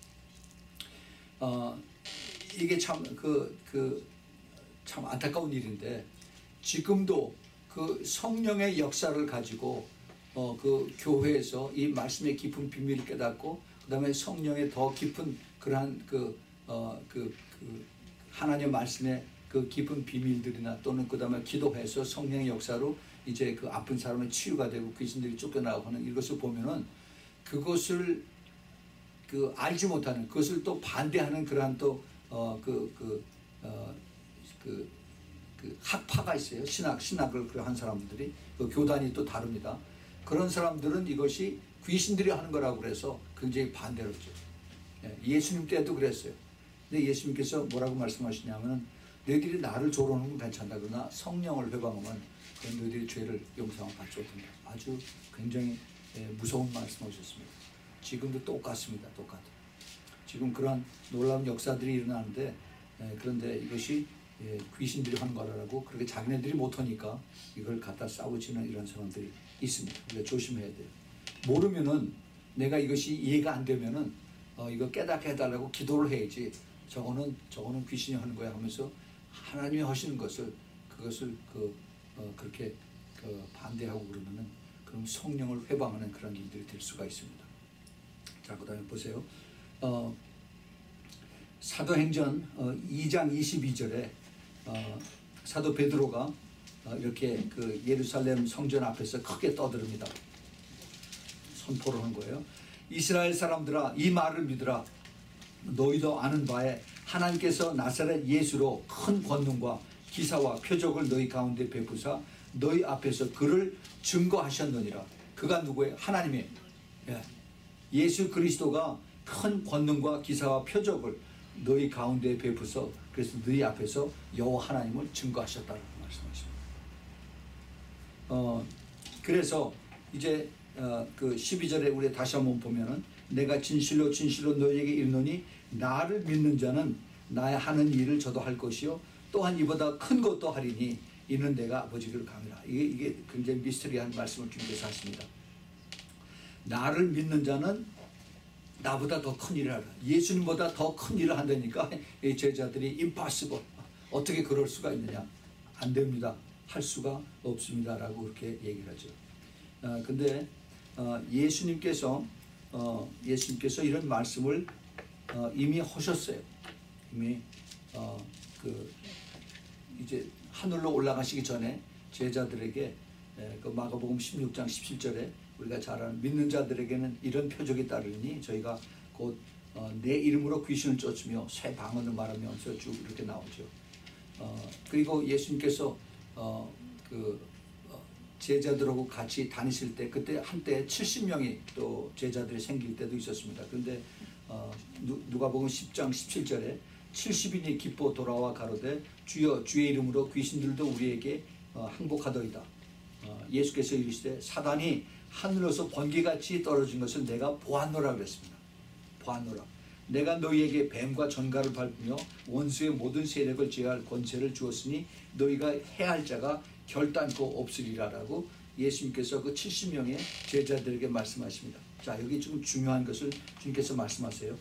어, 이게 참 그 그 참 안타까운 일인데, 지금도 그 성령의 역사를 가지고 어, 그 교회에서 이 말씀의 깊은 비밀을 깨닫고 그 다음에 성령의 더 깊은 그러한 그, 어, 그, 그 하나님의 말씀의 그 깊은 비밀들이나 또는 그 다음에 기도해서 성령의 역사로 이제 그 아픈 사람의 치유가 되고 귀신들이 쫓겨나고 하는 이것을 보면은, 그것을 그 알지 못하는, 그것을 또 반대하는 그러한 또 어 그 그 어 그 그 학파가 있어요. 신학 신학을 그 한 사람들이, 그 교단이 또 다릅니다. 그런 사람들은 이것이 귀신들이 하는 거라고 그래서 굉장히 반대를 했죠. 예수님 때도 그랬어요. 근데 예수님께서 뭐라고 말씀하시냐면은, 너희들이 나를 조롱하는 건 괜찮다, 그러나 성령을 회방하면 그건 너희들이 죄를 용서함을 받지 못한다. 아주 굉장히 무서운 말씀하셨습니다. 지금도 똑같습니다. 똑같아요. 지금 그런 놀라운 역사들이 일어나는데, 그런데 이것이 귀신들이 하는 거라고 그렇게 자기네들이 못하니까 이걸 갖다 싸우치는 이런 사람들이 있습니다. 우리가 조심해야 돼요. 모르면은, 내가 이것이 이해가 안 되면은 어, 이거 깨닫게 해달라고 기도를 해야지, 저거는 저거는 귀신이 하는 거야 하면서 하나님이 하시는 것을 그것을 그 어, 그렇게 그 반대하고 그러면은, 그럼 성령을 회방하는 그런 일들이 될 수가 있습니다. 자, 그 다음에 보세요. 어, 사도행전 어, 이 장 이십이 절에 어, 사도 베드로가 어, 이렇게 그 예루살렘 성전 앞에서 크게 떠들입니다. 선포를 한 거예요. 이스라엘 사람들아, 이 말을 믿으라. 너희도 아는 바에 하나님께서 나사렛 예수로 큰 권능과 기사와 표적을 너희 가운데 베푸사 너희 앞에서 그를 증거하셨느니라. 그가 누구예요? 하나님이에요. 예. 예수 그리스도가 큰 권능과 기사와 표적을 너희 가운데 베푸서, 그래서 너희 앞에서 여호와 하나님을 증거하셨다고 말씀하십니다. 어, 그래서 이제 어, 그 십이 절에 우리 다시 한번 보면은, 내가 진실로 진실로 너희에게 이르노니 나를 믿는 자는 나의 하는 일을 저도 할 것이요 또한 이보다 큰 것도 하리니 이는 내가 아버지를 감이라. 이게, 이게 굉장히 미스터리한 말씀을 주님께서 하십니다. 나를 믿는 자는 나보다 더 큰 일을 하라. 예수님보다 더 큰 일을 한다니까 이 제자들이 impossible, 어떻게 그럴 수가 있느냐, 안 됩니다, 할 수가 없습니다 라고 그렇게 얘기를 하죠. 어, 근데 어, 예수님께서 어, 예수님께서 이런 말씀을 어, 이미 하셨어요. 이미 어, 그 이제 하늘로 올라가시기 전에 제자들에게 에, 그 마가복음 십육 장 십칠 절에 우리가 잘 아는, 믿는 자들에게는 이런 표적이 따르니 저희가 곧 어, 내 이름으로 귀신을 쫓으며 새 방언을 말하면서 쭉 이렇게 나오죠. 어, 그리고 예수님께서 어, 그 어, 제자들하고 같이 다니실 때, 그때 한때 칠십 명이 또 제자들이 생길 때도 있었습니다. 그런데 어, 누가복음 십 장 십칠 절에 칠십 인이 기뻐 돌아와 가로되 주여 주의 이름으로 귀신들도 우리에게 어, 항복하더이다. 어, 예수께서 이르시되 사단이 하늘에서 번개같이 떨어진 것을 내가 보았노라 그랬습니다. 보았노라. 내가 너희에게 뱀과 전갈을 밟으며 원수의 모든 세력을 제할 권세를 주었으니 너희가 해할 자가 결단코 없으리라라고 예수님께서 그 칠십 명의 제자들에게 말씀하십니다. 자, 여기 지금 중요한 것을 주님께서 말씀하세요.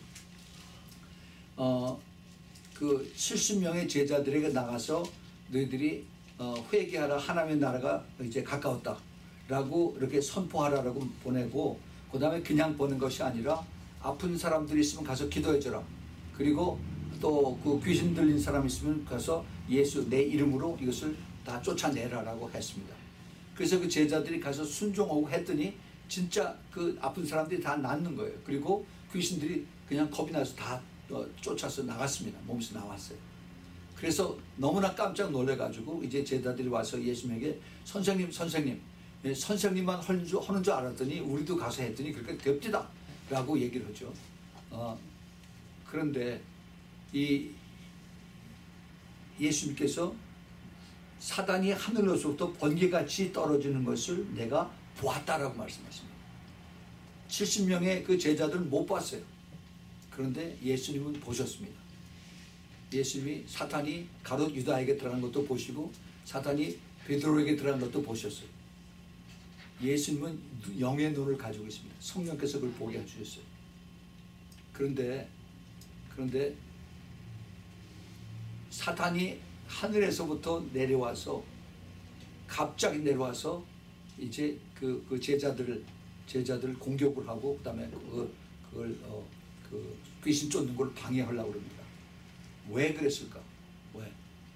어, 그 칠십 명의 제자들에게 나가서 너희들이 어, 회개하라, 하나님의 나라가 이제 가까웠다 라고 이렇게 선포하라라고 보내고, 그 다음에 그냥 보낸 것이 아니라 아픈 사람들이 있으면 가서 기도해줘라. 그리고 또 그 귀신 들린 사람 있으면 가서 예수 내 이름으로 이것을 다 쫓아내라라고 했습니다. 그래서 그 제자들이 가서 순종하고 했더니 진짜 그 아픈 사람들이 다 낫는 거예요. 그리고 귀신들이 그냥 겁이 나서 다 쫓아서 나갔습니다. 몸에서 나왔어요. 그래서 너무나 깜짝 놀래가지고 이제 제자들이 와서 예수님에게 선생님 선생님 선생님만 하는 줄, 하는 줄 알았더니 우리도 가서 했더니 그렇게 됩디다 라고 얘기를 하죠. 어, 그런데 이 예수님께서 사단이 하늘로서부터 번개같이 떨어지는 것을 내가 보았다라고 말씀하십니다. 칠십 명의 그 제자들은 못 봤어요. 그런데 예수님은 보셨습니다. 예수님이 사탄이 가롯 유다에게 들어간 것도 보시고 사탄이 베드로에게 들어간 것도 보셨어요. 예수님은 영의 눈을 가지고 있습니다. 성령께서 그걸 보게 해주셨어요. 그런데 그런데 사탄이 하늘에서부터 내려와서 갑자기 내려와서 이제 그, 그 제자들을 제자들 공격을 하고 그다음에 그걸, 그걸 어, 그 귀신 쫓는 걸 방해하려고 합니다. 왜 그랬을까? 왜?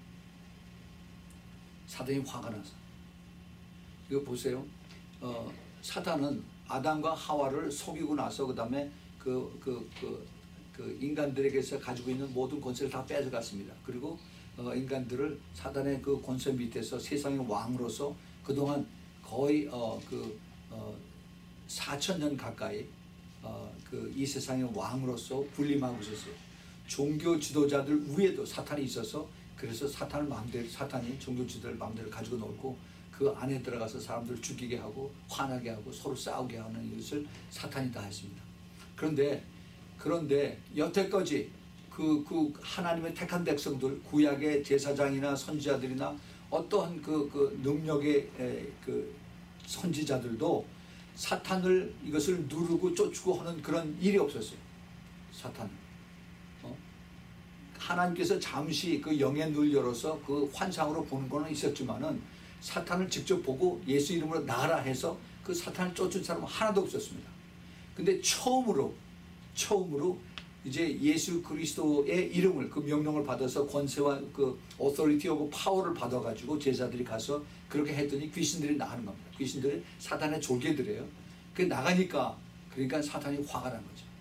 사단이 화가 나서. 이거 보세요. 어, 사단은 아담과 하와를 속이고 나서 그다음에 그, 그, 그, 그 인간들에게서 가지고 있는 모든 권세를 다 뺏어갔습니다. 그리고 어, 인간들을 사단의 그 권세 밑에서 세상의 왕으로서 그동안 거의 어, 그 어, 사천 년 가까이 어, 그 이 세상의 왕으로서 군림하고 있었어요. 종교 지도자들 위에도 사탄이 있어서 그래서 사탄을 마음대로 사탄이 종교 지도자를 마음대로 가지고 놀고 그 안에 들어가서 사람들을 죽이게 하고 화나게 하고 서로 싸우게 하는 이것을 사탄이 다 했습니다. 그런데 그런데 여태까지 그, 그 하나님의 택한 백성들 구약의 제사장이나 선지자들이나 어떠한 그, 그 능력의 에, 그 선지자들도 사탄을 이것을 누르고 쫓고 하는 그런 일이 없었어요. 사탄. 어? 하나님께서 잠시 그 영의 눈을 열어서 그 환상으로 보는 거는 있었지만은 사탄을 직접 보고 예수 이름으로 나가라 해서 그 사탄을 쫓은 사람은 하나도 없었습니다. 근데 처음으로 처음으로 이제 예수 그리스도의 이름을 그 명령을 받아서 권세와 그 authority하고 파워를 받아가지고 제자들이 가서 그렇게 했더니 귀신들이 나가는 겁니다. 귀신들이 사탄의 졸개들이에요. 그 나가니까 그러니까 사탄이 화가 난 거죠.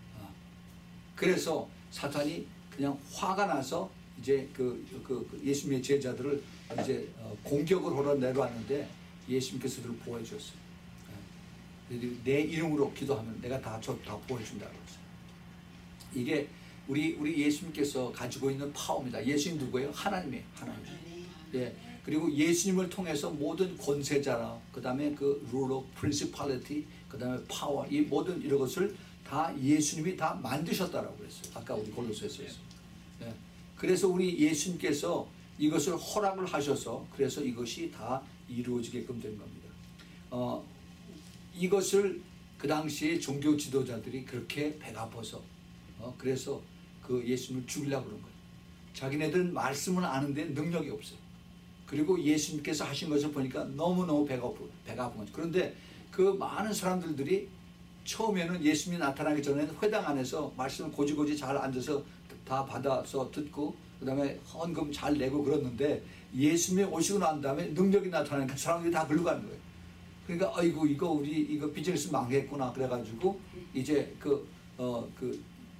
그래서 사탄이 그냥 화가 나서 이제 그, 그, 그 예수님의 제자들을 이제 공격을 하러 내려왔는데 예수님께서 그를 보호해 주셨어요. 내 이름으로 기도하면 내가 다 저 다 보호해 준다고 했어요. 이게 우리 우리 예수님께서 가지고 있는 파워입니다. 예수님 누구예요? 하나님이에요. 하나님. 예. 그리고 예수님을 통해서 모든 권세자라, 그다음에 그 ruler, principality, 그다음에 power, 이 모든 이런 것을 다 예수님이 다 만드셨다라고 그랬어요. 아까 우리 골로새서에서. 예. 그래서 우리 예수님께서 이것을 허락을 하셔서 그래서 이것이 다 이루어지게끔 된 겁니다. 어, 이것을 그 당시에 종교 지도자들이 그렇게 배가 아파서 어, 그래서 그 예수님을 죽이려고 그런 거예요. 자기네들은 말씀은 아는데 능력이 없어요. 그리고 예수님께서 하신 것을 보니까 너무너무 배가 아프고 배가 아픈 거죠. 그런데 그 많은 사람들이 처음에는 예수님이 나타나기 전에는 회당 안에서 말씀을 고지고지 잘 앉아서 다 받아서 듣고 그 다음에 헌금 잘 내고 그랬는데 예수님이 오시고 난 다음에 능력이 나타나니까 사람들이 다 글러가는 거예요. 그러니까 아이고 이거 우리 이거 비즈니스 망했구나 그래가지고 이제 그 어 그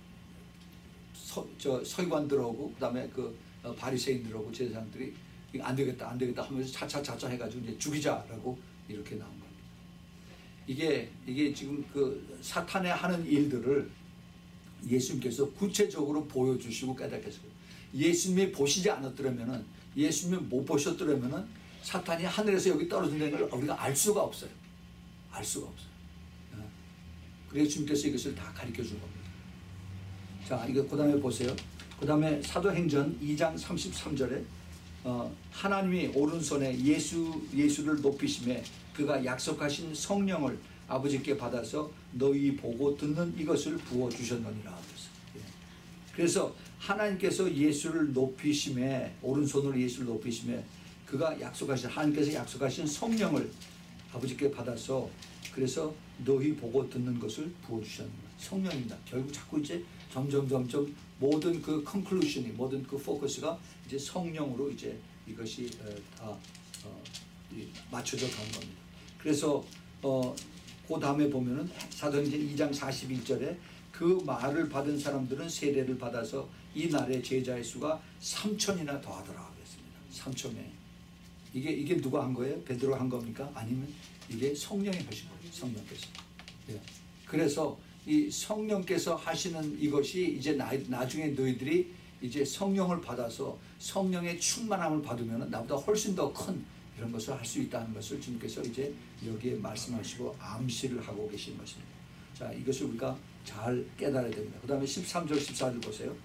서 저 서기관들하고 그다음에 그 어, 바리새인들하고 제사장들이 이거 안 되겠다 안 되겠다 하면서 차차차차 해가지고 이제 죽이자라고 이렇게 나온 겁니다. 이게 이게 지금 그 사탄의 하는 일들을 예수님께서 구체적으로 보여주시고 깨닫게 했어요. 예수님이 보시지 않았더라면은 예수님이 못 보셨더라면은 사탄이 하늘에서 여기 떨어진다는 걸 우리가 알 수가 없어요. 알 수가 없어요. 그래서 주님께서 이것을 다 가르쳐 준 겁니다. 자, 이거 그 다음에 보세요. 그 다음에 사도행전 이 장 삼십삼 절에 어, 하나님이 오른손에 예수, 예수를 높이심에 그가 약속하신 성령을 아버지께 받아서 너희 보고 듣는 이것을 부어주셨느니라. 그래서 하나님께서 예수를 높이심에 오른손으로 예수를 높이심에 그가 약속하신 하나님께서 약속하신 성령을 아버지께 받아서 그래서 너희 보고 듣는 것을 부어주셨는 거예요. 성령입니다. 결국 자꾸 이제 점점 점점 모든 그 컨클루션이 모든 그 포커스가 이제 성령으로 이제 이것이 다 어, 맞춰져 간 겁니다. 그래서 어, 그 다음에 보면은 사도행전 이 장 사십일 절에 그 말을 받은 사람들은 세례를 받아서 이 날의 제자의 수가 삼천이나 더하더라 그랬습니다. 삼천에 이게 이게 누가 한 거예요? 베드로 한 겁니까? 아니면 이게 성령이 하신 거예요. 성령께서. 예. 그래서 이 성령께서 하시는 이것이 이제 나, 나중에 너희들이 이제 성령을 받아서 성령의 충만함을 받으면 나보다 훨씬 더 큰 이런 것을 할 수 있다는 것을 주님께서 이제 여기에 말씀하시고 암시를 하고 계신 것입니다. 자, 이것을 우리가 잘 깨달아야 됩니다. 그 다음에 십삼 절 십사 절 보세요.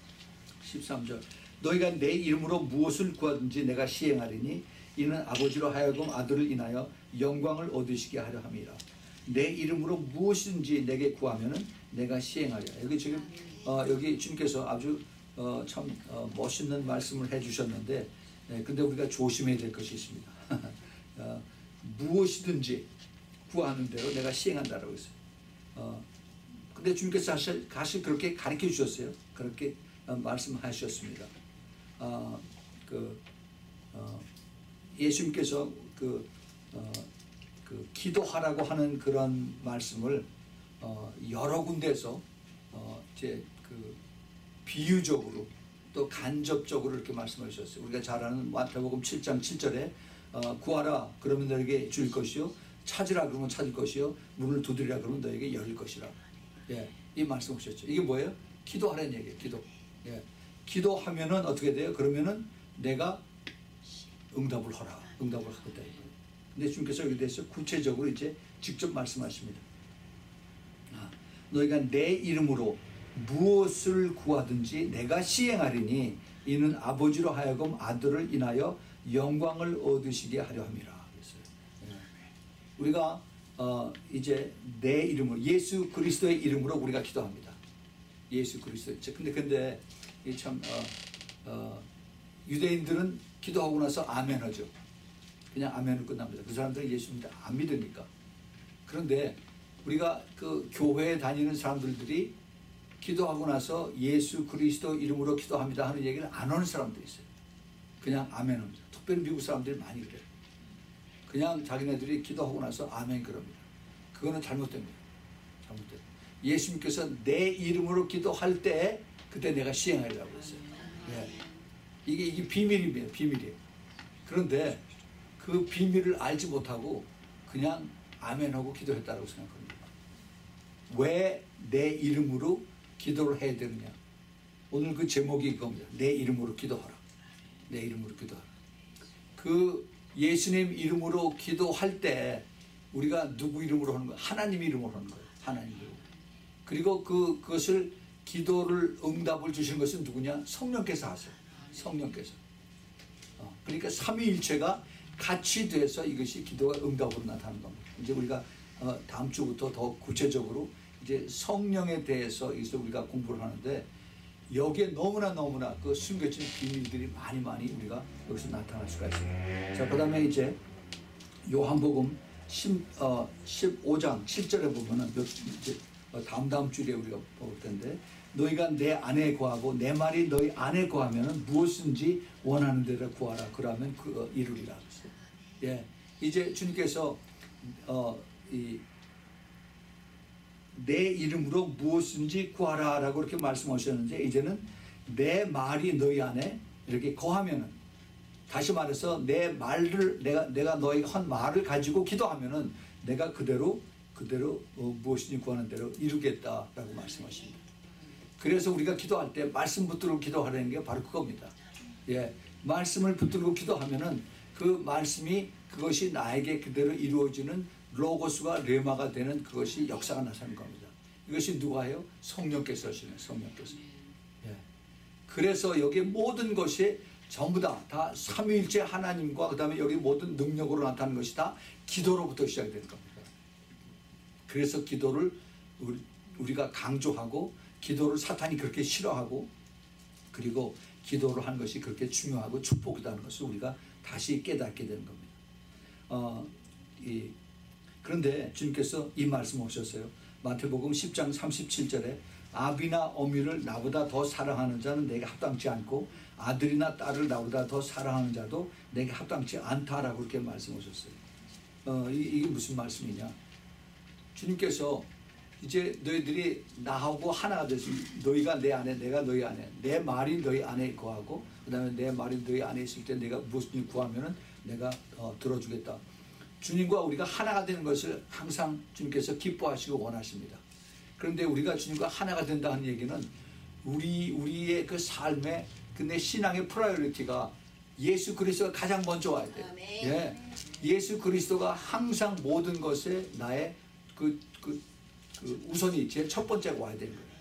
십삼 절 너희가 내 이름으로 무엇을 구하든지 내가 시행하리니 이는 아버지로 하여금 아들을 인하여 영광을 얻으시게 하려 함이라. 내 이름으로 무엇이든지 내게 구하면은 내가 시행하리라. 여기 지금 어, 여기 주님께서 아주 어, 참 어, 멋있는 말씀을 해주셨는데, 예, 근데 우리가 조심해야 될 것이 있습니다. 어, 무엇이든지 구하는 대로 내가 시행한다라고 했어요. 어, 근데 주님께서 사실, 사실 그렇게 가르쳐 주셨어요. 그렇게 어, 말씀하셨습니다. 어, 그, 어, 예수님께서 그, 어, 그 기도하라고 하는 그런 말씀을 어, 여러 군데서 어, 이제 그 비유적으로 또 간접적으로 이렇게 말씀해 주셨어요. 우리가 잘 아는 마태복음 칠 장 칠 절에 어, 구하라 그러면 너에게 줄 것이요, 찾으라 그러면 찾을 것이요, 문을 두드리라 그러면 너에게 열릴 것이라. 예, 이 말씀 하셨죠. 이게 뭐예요? 기도하라는 얘기예요. 기도. 예, 기도하면은 어떻게 돼요? 그러면은 내가 응답을 하라. 응답을 하겠다. 근데 주님께서 여기 대해서 구체적으로 이제 직접 말씀하십니다. 아, 너희가 내 이름으로 무엇을 구하든지 내가 시행하리니 이는 아버지로 하여금 아들을 인하여 영광을 얻으시게 하려 함이라. 그랬어요. 예. 우리가 어, 이제 내 이름으로 예수 그리스도의 이름으로 우리가 기도합니다. 예수 그리스도. 근데 근데 이 참 어, 어, 유대인들은 기도하고 나서 아멘 하죠. 그냥 아멘으로 끝납니다. 그 사람들은 예수님을 안 믿으니까. 그런데 우리가 그 교회에 다니는 사람들이 기도하고 나서 예수 그리스도 이름으로 기도합니다 하는 얘기를 안 하는 사람들이 있어요. 그냥 아멘 합니다. 특별히 미국 사람들이 많이 그래요. 그냥 자기네들이 기도하고 나서 아멘 그럽니다. 그거는 잘못됩니다. 잘못돼요. 예수님께서 내 이름으로 기도할 때 그때 내가 시행하리라고 했어요. 네. 이게, 이게 비밀입니다. 비밀이에요. 그런데 그 비밀을 알지 못하고 그냥 아멘하고 기도했다고 생각합니다. 왜 내 이름으로 기도를 해야 되느냐? 오늘 그 제목이 이겁니다. 내 이름으로 기도하라. 내 이름으로 기도하라. 그 예수님 이름으로 기도할 때 우리가 누구 이름으로 하는 거예요? 하나님 이름으로 하는 거예요. 하나님 이름으로. 그리고 그, 그것을 기도를 응답을 주신 것은 누구냐? 성령께서 하세요. 성령께서. 어, 그러니까 삼위일체가 같이 돼서 이것이 기도가 응답으로 나타나는 겁니다. 이제 우리가 어, 다음 주부터 더 구체적으로 이제 성령에 대해서 이제 우리가 공부를 하는데 여기에 너무나 너무나 그 숨겨진 비밀들이 많이 많이 우리가 여기서 나타날 수가 있습니다. 자, 그 다음에 이제 요한복음 십오 장 칠 절에 보면은 이제 다음 다음 주에 우리가 볼 텐데 너희가 내 안에 거하고 내 말이 너희 안에 거하면은 무엇인지 원하는 대로 구하라. 그러면 그 어, 이루리라. 예, 이제 주님께서 어, 이 내 이름으로 무엇인지 구하라라고 이렇게 말씀하셨는데 이제는 내 말이 너희 안에 이렇게 거하면은, 다시 말해서 내 말을 내가 내가 너희가 한 말을 가지고 기도하면은 내가 그대로 그대로 어, 무엇인지 구하는 대로 이루겠다라고 말씀하십니다. 그래서 우리가 기도할 때 말씀 붙들고 기도하라는 게 바로 그겁니다. 예, 말씀을 붙들고 기도하면은 그 말씀이 그것이 나에게 그대로 이루어지는 로고스가 레마가 되는 그것이 역사가 나타나는 겁니다. 이것이 누가 해요? 성령께서 하시는, 성령께서. 예. 그래서 여기 모든 것이 전부 다, 다 삼위일체 하나님과 그 다음에 여기 모든 능력으로 나타나는 것이 다 기도로부터 시작이 되는 겁니다. 그래서 기도를 우리, 우리가 강조하고 기도를 사탄이 그렇게 싫어하고 그리고 기도를 하는 것이 그렇게 중요하고 축복이라는 것을 우리가 다시 깨닫게 되는 겁니다. 어, 이, 그런데 주님께서 이 말씀 하셨어요. 마태복음 십 장 삼십칠 절에 아비나 어미를 나보다 더 사랑하는 자는 내게 합당치 않고 아들이나 딸을 나보다 더 사랑하는 자도 내게 합당치 않다라고 그렇게 말씀하셨어요. 어, 이, 이게 무슨 말씀이냐? 주님께서 이제 너희들이 나하고 하나가 됐습니다. 너희가 내 안에, 내가 너희 안에, 내 말이 너희 안에 거하고 그 다음에 내 말이 너희 안에 있을 때 내가 무엇을 구하면은 내가 어, 들어주겠다. 주님과 우리가 하나가 되는 것을 항상 주님께서 기뻐하시고 원하십니다. 그런데 우리가 주님과 하나가 된다는 얘기는 우리 우리의 그 삶의 근데 신앙의 프라이어리티가 예수 그리스도가 가장 먼저 와야 돼. 아멘. 예, 예수 그리스도가 항상 모든 것에 나의 그, 그, 그 우선이 제일 첫 번째가 와야 되는 거예요.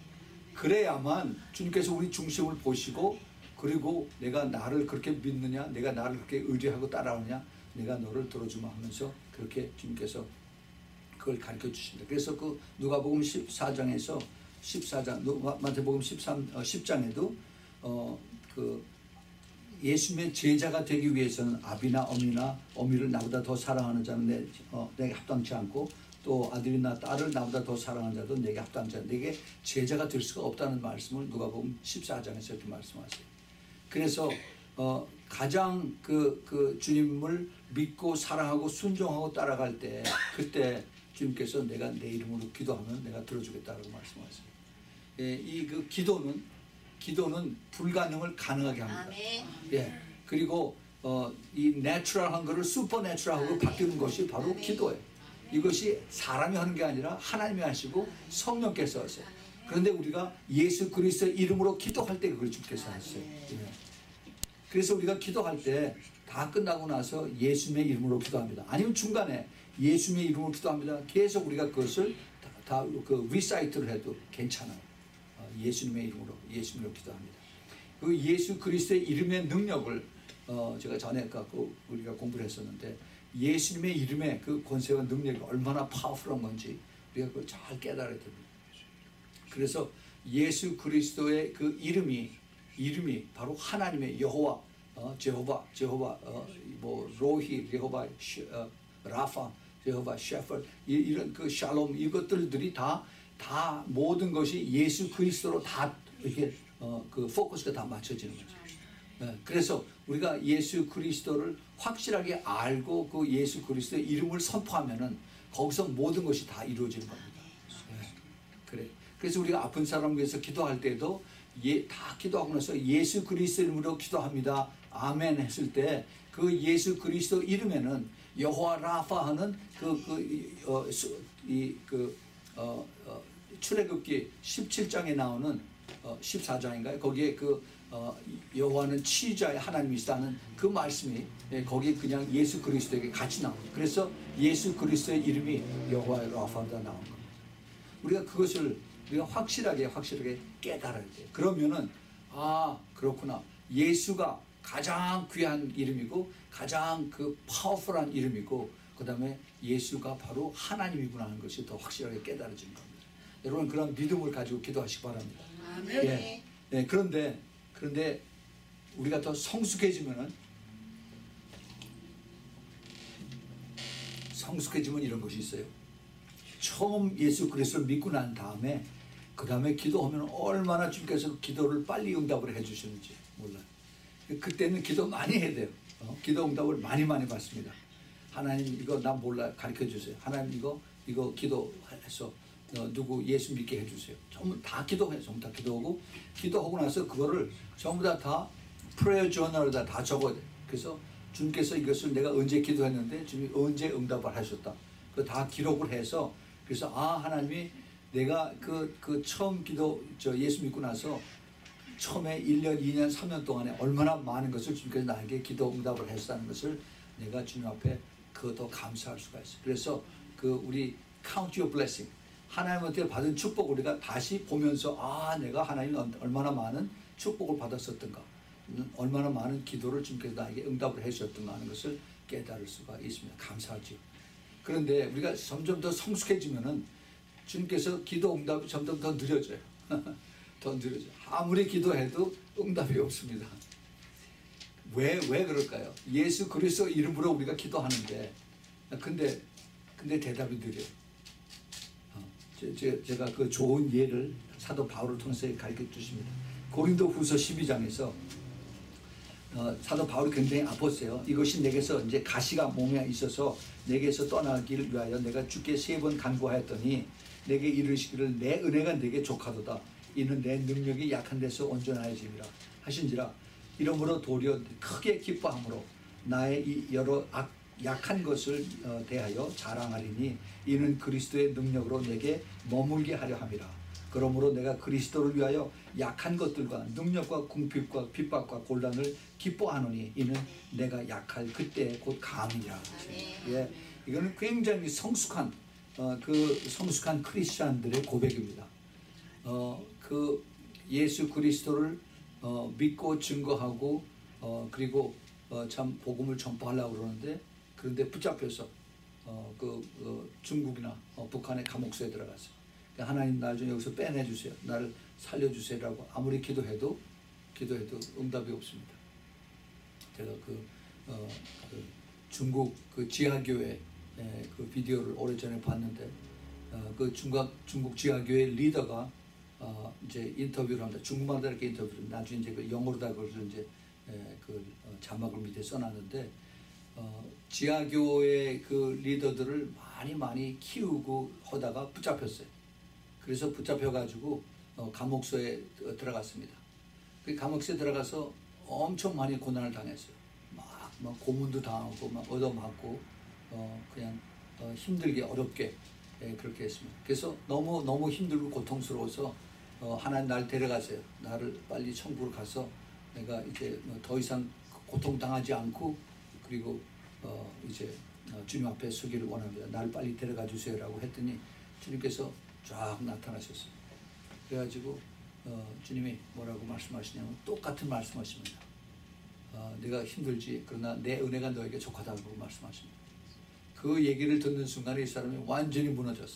그래야만 주님께서 우리 중심을 보시고 그리고 내가 나를 그렇게 믿느냐, 내가 나를 그렇게 의지하고 따라오느냐, 내가 너를 들어주마 하면서 그렇게 주님께서 그걸 가르쳐 주십니다. 그래서 그 누가복음 십사 장에서 십사 장, 마태복음 십삼, 어, 십 장에도 어, 그 예수님의 제자가 되기 위해서는 아비나 어미나 어미를 나보다 더 사랑하는 자는 내, 어, 내게 합당치 않고 또 아들이나 딸을 나보다 더 사랑하는 자도 내게 합당치 않고 내게 제자가 될 수가 없다는 말씀을 누가복음 십사 장에서 이렇게 말씀하세요. 그래서 어, 가장 그, 그 주님을 믿고 사랑하고 순종하고 따라갈 때 그때 주님께서 내가 내 이름으로 기도하면 내가 들어주겠다라고 말씀하세요. 예, 이 그 기도는 기도는 불가능을 가능하게 합니다. 아멘. 예, 그리고 어, 이 내추럴한 거를 슈퍼내추럴하고 바뀌는 것이 바로 아멘. 기도예요. 이것이 사람이 하는 게 아니라 하나님이 하시고 성령께서 하세요. 그런데 우리가 예수 그리스도의 이름으로 기도할 때 그걸 주께서 하셨어요. 예. 그래서 우리가 기도할 때 다 끝나고 나서 예수님의 이름으로 기도합니다. 아니면 중간에 예수님의 이름으로 기도합니다. 계속 우리가 그것을 다 그 리사이트를 해도 괜찮아요. 예수님의 이름으로 예수님으로 기도합니다. 그 예수 그리스도의 이름의 능력을 어 제가 전에 그 우리가 공부를 했었는데 예수님의 이름의 그 권세와 능력이 얼마나 파워풀한 건지 우리가 그걸 잘 깨달아야 됩니다. 그래서 예수 그리스도의 그 이름이 이름이 바로 하나님의 여호와, 어, 제호바, 제호바, 어, 뭐 로히, 제호바, 시, 어, 라파, 제호바, 셰퍼 이런 그 샬롬 이것들들이 다 다 모든 것이 예수 그리스도로 다 이렇게 어, 그 포커스가 다 맞춰지는 거죠. 예, 그래서 우리가 예수 그리스도를 확실하게 알고 그 예수 그리스도의 이름을 선포하면은 거기서 모든 것이 다 이루어지는 겁니다. 예, 그래. 그래서 우리가 아픈 사람 위해서 기도할 때도 예, 다 기도하고 나서 예수 그리스도 이름으로 기도합니다. 아멘 했을 때 그 예수 그리스도 이름에는 여호와 라파 하는 그, 그, 어, 이, 그, 어, 어, 출애굽기 십칠 장에 나오는 어, 십사 장인가요? 거기에 그 어, 여호와는 치유자의 하나님이시다는 그 말씀이 예, 거기에 그냥 예수 그리스도에게 같이 나옵니다. 그래서 예수 그리스도의 이름이 여호와의 라파다 나온 겁니다. 우리가 그것을 우리가 확실하게 확실하게 깨달아야 돼요. 그러면은 아 그렇구나. 예수가 가장 귀한 이름이고 가장 그 파워풀한 이름이고 그 다음에 예수가 바로 하나님이구나 하는 것이 더 확실하게 깨달아지는 겁니다. 여러분 그런 믿음을 가지고 기도하시기 바랍니다. 아멘. 예, 예, 그런데 그런데 우리가 더 성숙해지면은 성숙해지면 이런 것이 있어요. 처음 예수 그리스도를 믿고 난 다음에 그 다음에 기도하면 얼마나 주님께서 기도를 빨리 응답을 해주시는지 몰라요. 그때는 기도 많이 해야 돼요. 어? 기도 응답을 많이 많이 받습니다. 하나님 이거 나 몰라 가르쳐 주세요. 하나님 이거 이거 기도해서 어, 누구 예수 믿게 해주세요. 전부 다 기도해, 전부 다 기도하고 기도하고 나서 그거를 전부 다 다 프레어 저널에다 다 적어야 돼. 그래서 주님께서 이것을 내가 언제 기도했는데 주님이 언제 응답을 하셨다. 그 다 기록을 해서 그래서 아 하나님이 내가 그, 그 처음 기도 저 예수 믿고 나서 처음에 일 년, 이 년, 삼 년 동안에 얼마나 많은 것을 주님께서 나에게 기도 응답을 했다는 것을 내가 주님 앞에 그 더 감사할 수가 있어요. 그래서 그 우리 count your blessing 하나님한테 받은 축복을 우리가 다시 보면서 아 내가 하나님 얼마나 많은 축복을 받았었던가 얼마나 많은 기도를 주님께서 나에게 응답을 해주셨던가 하는 것을 깨달을 수가 있습니다. 감사하죠. 그런데 우리가 점점 더 성숙해지면은 주님께서 기도 응답이 점점 더 느려져요. 더 느려져요. 아무리 기도해도 응답이 없습니다. 왜, 왜 그럴까요? 예수 그리스도 이름으로 우리가 기도하는데 근데 근데 대답이 느려요. 어, 제, 제, 제가 그 좋은 예를 사도 바울을 통해서 가르쳐 주십니다. 고린도 후서 십이 장에서 어, 사도 바울이 굉장히 아팠어요. 이것이 내게서 이제 가시가 몸에 있어서 내게서 떠나기를 위하여 내가 주께 세 번 간구하였더니 내게 이르시기를 내 은혜가 내게 족하도다. 이는 내 능력이 약한 데서 온전하여짐이라 하신지라. 이러므로 도리어 크게 기뻐함으로 나의 이 여러 악, 약한 것을 어, 대하여 자랑하리니 이는 그리스도의 능력으로 내게 머물게 하려 함이라. 그러므로 내가 그리스도를 위하여 약한 것들과 능력과 궁핍과 핍박과 곤란을 기뻐하노니 이는 내가 약할 그때 곧 강이라. 예, 이거는 굉장히 성숙한 어, 그 성숙한 크리스천들의 고백입니다. 어, 그 예수 그리스도를 어, 믿고 증거하고 어, 그리고 어, 참 복음을 전파하려고 그러는데 그런데 붙잡혀서 어, 그 어, 중국이나 어, 북한의 감옥소에 들어갔어요. 하나님 날 좀 여기서 빼내주세요. 나를 살려주세요라고 아무리 기도해도 기도해도 응답이 없습니다. 제가 그, 어, 그 중국 그 지하교회 그 비디오를 오래전에 봤는데 어, 그 중국 중국 지하교회 리더가 어, 이제 인터뷰를 합니다. 중국말로 이렇게 인터뷰를 나중에 이제 그 영어로다 그걸 이제 에, 그 어, 자막을 밑에 써놨는데 어, 지하교회 그 리더들을 많이 많이 키우고 하다가 붙잡혔어요. 그래서 붙잡혀가지고 어, 감옥소에 들어갔습니다. 그 감옥소에 들어가서 엄청 많이 고난을 당했어요. 막, 막 고문도 당하고 막 얻어맞고 어, 그냥 어, 힘들게 어렵게 예, 그렇게 했습니다. 그래서 너무 너무 힘들고 고통스러워서 어, 하나님 날 데려가세요. 나를 빨리 천국으로 가서 내가 이제 뭐 더 이상 고통 당하지 않고 그리고 어, 이제 어, 주님 앞에 서기를 원합니다. 날 빨리 데려가 주세요라고 했더니 주님께서 쫙 나타나셨어요. 그래가지고 어, 주님이 뭐라고 말씀하시냐면 똑같은 말씀하십니다. 어, 네가 힘들지 그러나 내 은혜가 너에게 족하다고 말씀하십니다. 그 얘기를 듣는 순간에 이 사람이 완전히 무너졌어요.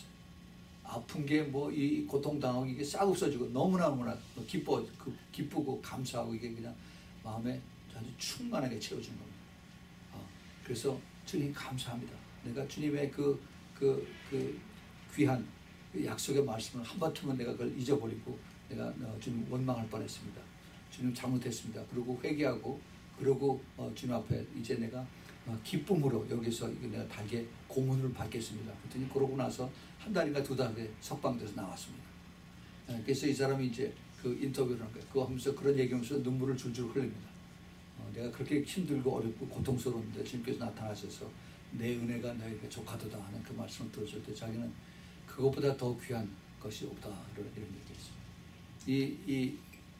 아픈 게 뭐 이 고통당하고 이게 싹 없어지고 너무나 너무나 기뻐 그 기쁘고 감사하고 이게 그냥 마음에 아주 충만하게 채워진 겁니다. 어, 그래서 주님 감사합니다. 내가 주님의 그 그 그 귀한 그 약속의 말씀을 한번쯤은 내가 그걸 잊어버리고 내가 어, 주님 원망할 뻔했습니다. 주님 잘못했습니다. 그리고 회개하고 그러고 어, 주님 앞에 이제 내가 어, 기쁨으로 여기서 내가 달게 고문을 받겠습니다. 그랬더니 그러고 나서 한 달인가 두 달에 석방돼서 나왔습니다. 예, 그래서 이 사람이 이제 그 인터뷰를 한 거예요. 그거 하면서 그런 얘기하면서 눈물을 줄줄 흘립니다. 어, 내가 그렇게 힘들고 어렵고 고통스러운데 주님께서 나타나셔서 내 은혜가 너에게 족하도다 하는 그 말씀을 들었을 때 자기는 그것보다 더 귀한 것이 없다 이런 얘기했습니다. 이, 이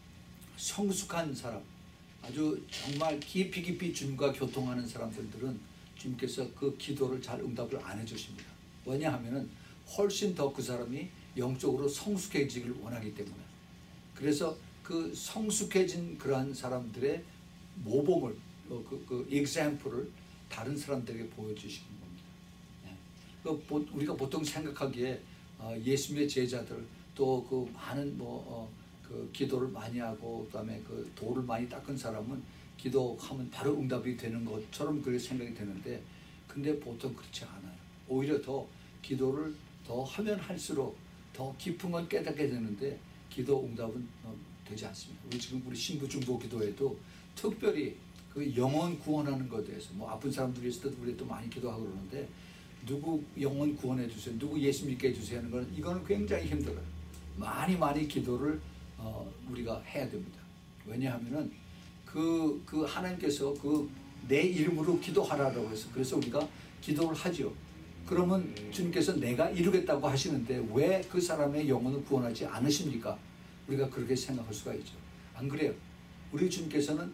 성숙한 사람 아주 정말 깊이 깊이 주님과 교통하는 사람들은 주님께서 그 기도를 잘 응답을 안 해주십니다. 왜냐하면 훨씬 더 그 사람이 영적으로 성숙해지기를 원하기 때문에. 그래서 그 성숙해진 그러한 사람들의 모범을 그, 그 example을 다른 사람들에게 보여주시는 겁니다. 네. 그 우리가 보통 생각하기에 예수님의 제자들 또 그 많은 뭐 어, 그 기도를 많이 하고 그다음에 그 돌을 많이 닦은 사람은 기도하면 바로 응답이 되는 것처럼 그렇게 생각이 되는데 근데 보통 그렇지 않아요. 오히려 더 기도를 더 하면 할수록 더 깊은 건 깨닫게 되는데 기도 응답은 어, 되지 않습니다. 우리 지금 우리 신부 중보 기도에도 특별히 그 영혼 구원하는 것에 대해서 뭐 아픈 사람들이 있을 때도 우리 또 많이 기도하고 그러는데 누구 영혼 구원해 주세요, 누구 예수 믿게 해주세요 하는 건 이거는 굉장히 힘들어요. 많이 많이 기도를 어, 우리가 해야 됩니다. 왜냐하면은 그, 그 하나님께서 그 내 이름으로 기도하라고 해서 그래서 우리가 기도를 하죠. 그러면 주님께서 내가 이루겠다고 하시는데 왜 그 사람의 영혼을 구원하지 않으십니까? 우리가 그렇게 생각할 수가 있죠. 안 그래요? 우리 주님께서는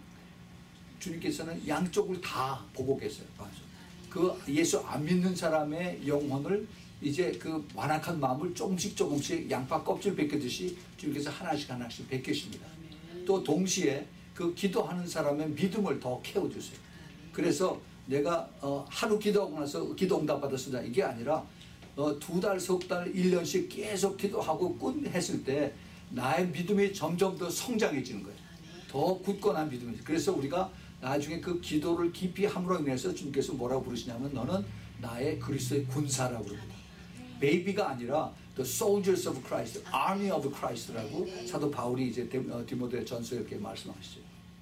주님께서는 양쪽을 다 보고 계세요. 그 예수 안 믿는 사람의 영혼을 이제 그 완악한 마음을 조금씩 조금씩 양파 껍질 벗기듯이 주님께서 하나씩 하나씩 벗기십니다. 또 동시에 그 기도하는 사람의 믿음을 더 키워주세요. 그래서 내가 어 하루 기도하고 나서 기도 응답 받았습니다. 이게 아니라 어 두 달, 석 달, 일 년씩 계속 기도하고 꾼 했을 때 나의 믿음이 점점 더 성장해지는 거예요. 더 굳건한 믿음이. 그래서 우리가 나중에 그 기도를 깊이 함으로 인해서 주님께서 뭐라고 부르시냐면 너는 나의 그리스도의 군사라고 그럽니다. 베이비가 아니라 the soldiers of Christ, army of Christ라고 사도 바울이 이제 디모데 전서에 이렇게 말씀하시죠.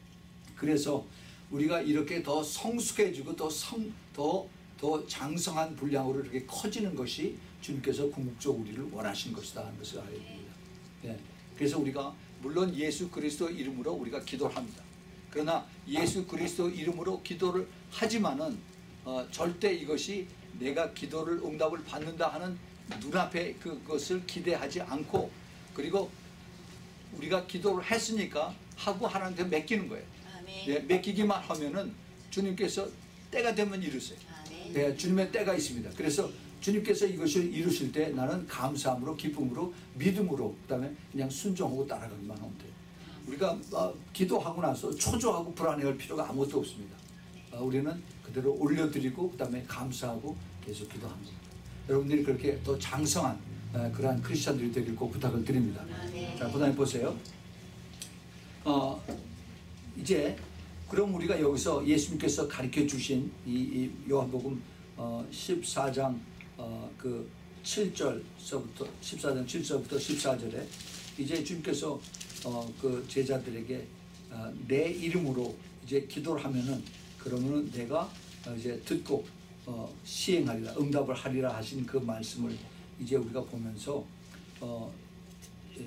그래서 우리가 이렇게 더 성숙해지고 더 성, 더, 더 장성한 분량으로 이렇게 커지는 것이 주님께서 궁극적으로 우리를 원하신 것이다 하는 것을 알아야 됩니다. 네. 그래서 우리가 물론 예수 그리스도 이름으로 우리가 기도를 합니다. 그러나 예수 그리스도 이름으로 기도를 하지만은 어, 절대 이것이 내가 기도를 응답을 받는다 하는 눈앞에 그것을 기대하지 않고 그리고 우리가 기도를 했으니까 하고 하나님한테 맡기는 거예요. 아멘. 예, 맡기기만 하면은 주님께서 때가 되면 이루세요. 아멘. 예, 주님의 때가 있습니다. 그래서 주님께서 이것을 이루실 때 나는 감사함으로, 기쁨으로, 믿음으로, 그다음에 그냥 순종하고 따라가기만 하면 돼요. 우리가 어, 기도하고 나서 초조하고 불안해할 필요가 아무것도 없습니다. 어, 우리는 그대로 올려드리고 그다음에 감사하고 계속 기도합니다. 여러분들이 그렇게 또 장성한 어, 그러한 크리스천들이 되길 꼭 부탁을 드립니다. 아멘. 자, 그다음에 보세요. 어, 이제 그럼 우리가 여기서 예수님께서 가르쳐 주신 이, 이 요한복음 어, 십사 장 어, 그 칠 절서부터 십사 장 칠 절부터 십사 절에 이제 주님께서 어, 그 제자들에게 어, 내 이름으로 이제 기도를 하면은 그러면은 내가 어, 이제 듣고 어, 시행하리라, 응답을 하리라 하신 그 말씀을 이제 우리가 보면서 어, 예,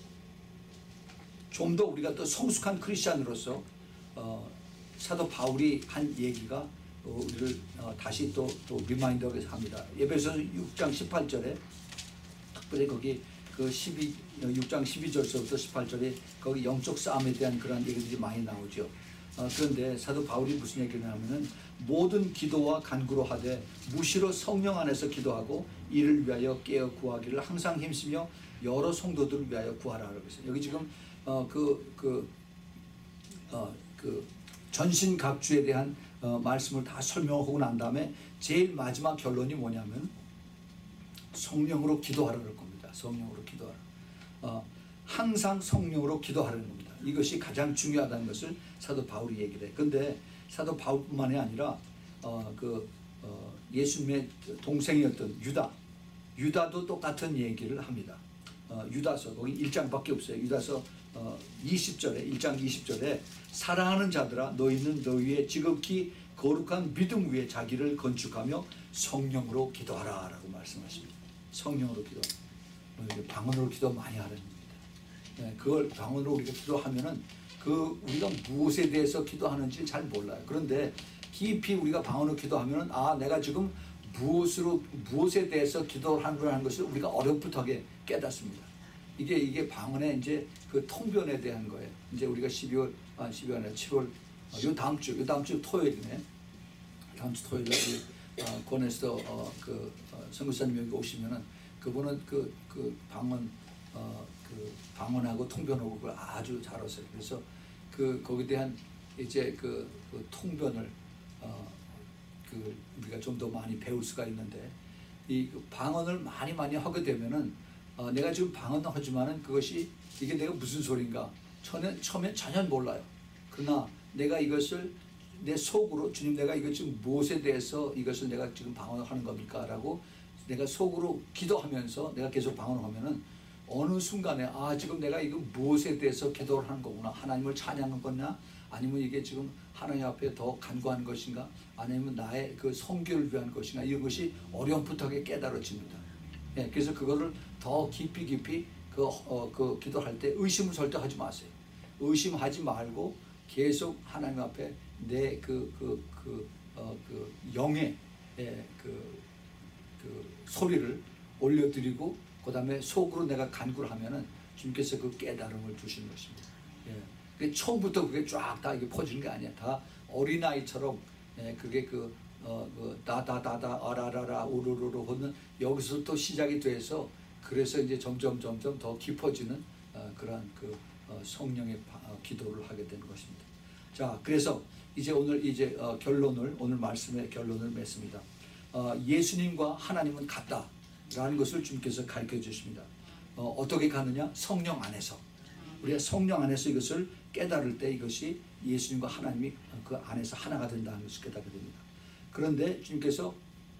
좀 더 우리가 또 성숙한 크리스찬으로서 어, 사도 바울이 한 얘기가 어, 우리를 어, 다시 또, 또 리마인드하게 합니다. 에베소서 육 장 십팔 절에 특별히 거기 그 십이, 육 장 십이 절서부터 십팔 절에 거기 영적 싸움에 대한 그런 얘기들이 많이 나오죠. 어, 그런데 사도 바울이 무슨 얘기를 하냐면은 모든 기도와 간구로 하되 무시로 성령 안에서 기도하고 이를 위하여 깨어 구하기를 항상 힘쓰며 여러 성도들을 위하여 구하라고 했어요. 여기 지금 어, 그, 그, 어, 그 전신갑주에 대한 어, 말씀을 다 설명하고 난 다음에 제일 마지막 결론이 뭐냐면 성령으로 기도하라는 겁니다. 성령으로 기도하라. 어, 항상 성령으로 기도하라는 겁니다. 이것이 가장 중요하다는 것을 사도 바울이 얘기를 해요. 그런데 사도 바울뿐만이 아니라 어, 그 어, 예수님의 동생이었던 유다, 유다도 똑같은 얘기를 합니다. 어, 유다서 거기 일 장밖에 없어요. 유다서 어, 이십 절에 일 장 이십 절에 사랑하는 자들아 너희는 너희의 지극히 거룩한 믿음 위에 자기를 건축하며 성령으로 기도하라 라고 말씀하십니다. 성령으로 기도. 방언으로 기도 많이 하라는 겁니다. 네, 그걸 방언으로 우리가 기도하면은 그 우리가 무엇에 대해서 기도하는지 잘 몰라요. 그런데 깊이 우리가 방언으로 기도하면은 아 내가 지금 무엇으로 무엇에 대해서 기도를 하는 것을 우리가 어렴풋하게 깨닫습니다. 이게 이게 방언의 이제 그 통변에 대한 거예요. 이제 우리가 십이월 아 십이월 아니라 칠월 어, 요 다음 주 요 다음 주 토요일이네. 다음 주 토요일에 우리 어, 권에서 어, 그 어, 선교사님 여기 오시면은 그분은 그 그 방언 어, 그 방언하고 통변하고 그걸 아주 잘하세요. 그래서 그 거기에 대한 이제 그, 그 통변을 어, 그 우리가 좀 더 많이 배울 수가 있는데 이 그 방언을 많이 많이 하게 되면은 어, 내가 지금 방언을 하지만은 그것이 이게 내가 무슨 소린가 처음엔 처음엔 전혀 몰라요. 그러나 내가 이것을 내 속으로 주님 내가 이거 지금 무엇에 대해서 이것을 내가 지금 방언을 하는 겁니까라고 내가 속으로 기도하면서 내가 계속 방언을 하면은 어느 순간에 아 지금 내가 이거 무엇에 대해서 기도를 하는 거구나. 하나님을 찬양한 거냐 아니면 이게 지금 하나님 앞에 더 간구하는 것인가 아니면 나의 그 성교를 위한 것인가 이런 것이 어렴풋하게 깨달아집니다. 예, 그래서 그거를 더 깊이 깊이 그, 어, 그 기도할 때 의심을 절대 하지 마세요. 의심하지 말고 계속 하나님 앞에 내 그 그 그 어, 그 영의 예, 그, 그 소리를 올려드리고 그 다음에 속으로 내가 간구를 하면은 주님께서 그 깨달음을 주시는 것입니다. 예. 그게 처음부터 그게 쫙 다 이게 퍼지는 게 아니야. 다 어린아이처럼 예, 그게 그 어, 그 다다다다 아라라라 우르르르 하는 여기서 또 시작이 돼서 그래서 이제 점점 점점 더 깊어지는 어, 그러한 그 어, 성령의 바, 어, 기도를 하게 되는 것입니다. 자, 그래서 이제 오늘 이제 어, 결론을 오늘 말씀의 결론을 맺습니다. 어, 예수님과 하나님은 같다라는 것을 주님께서 가르쳐 주십니다. 어, 어떻게 가느냐? 성령 안에서. 우리가 성령 안에서 이것을 깨달을 때 이것이 예수님과 하나님이 그 안에서 하나가 된다는 것을 깨닫게 됩니다. 그런데 주님께서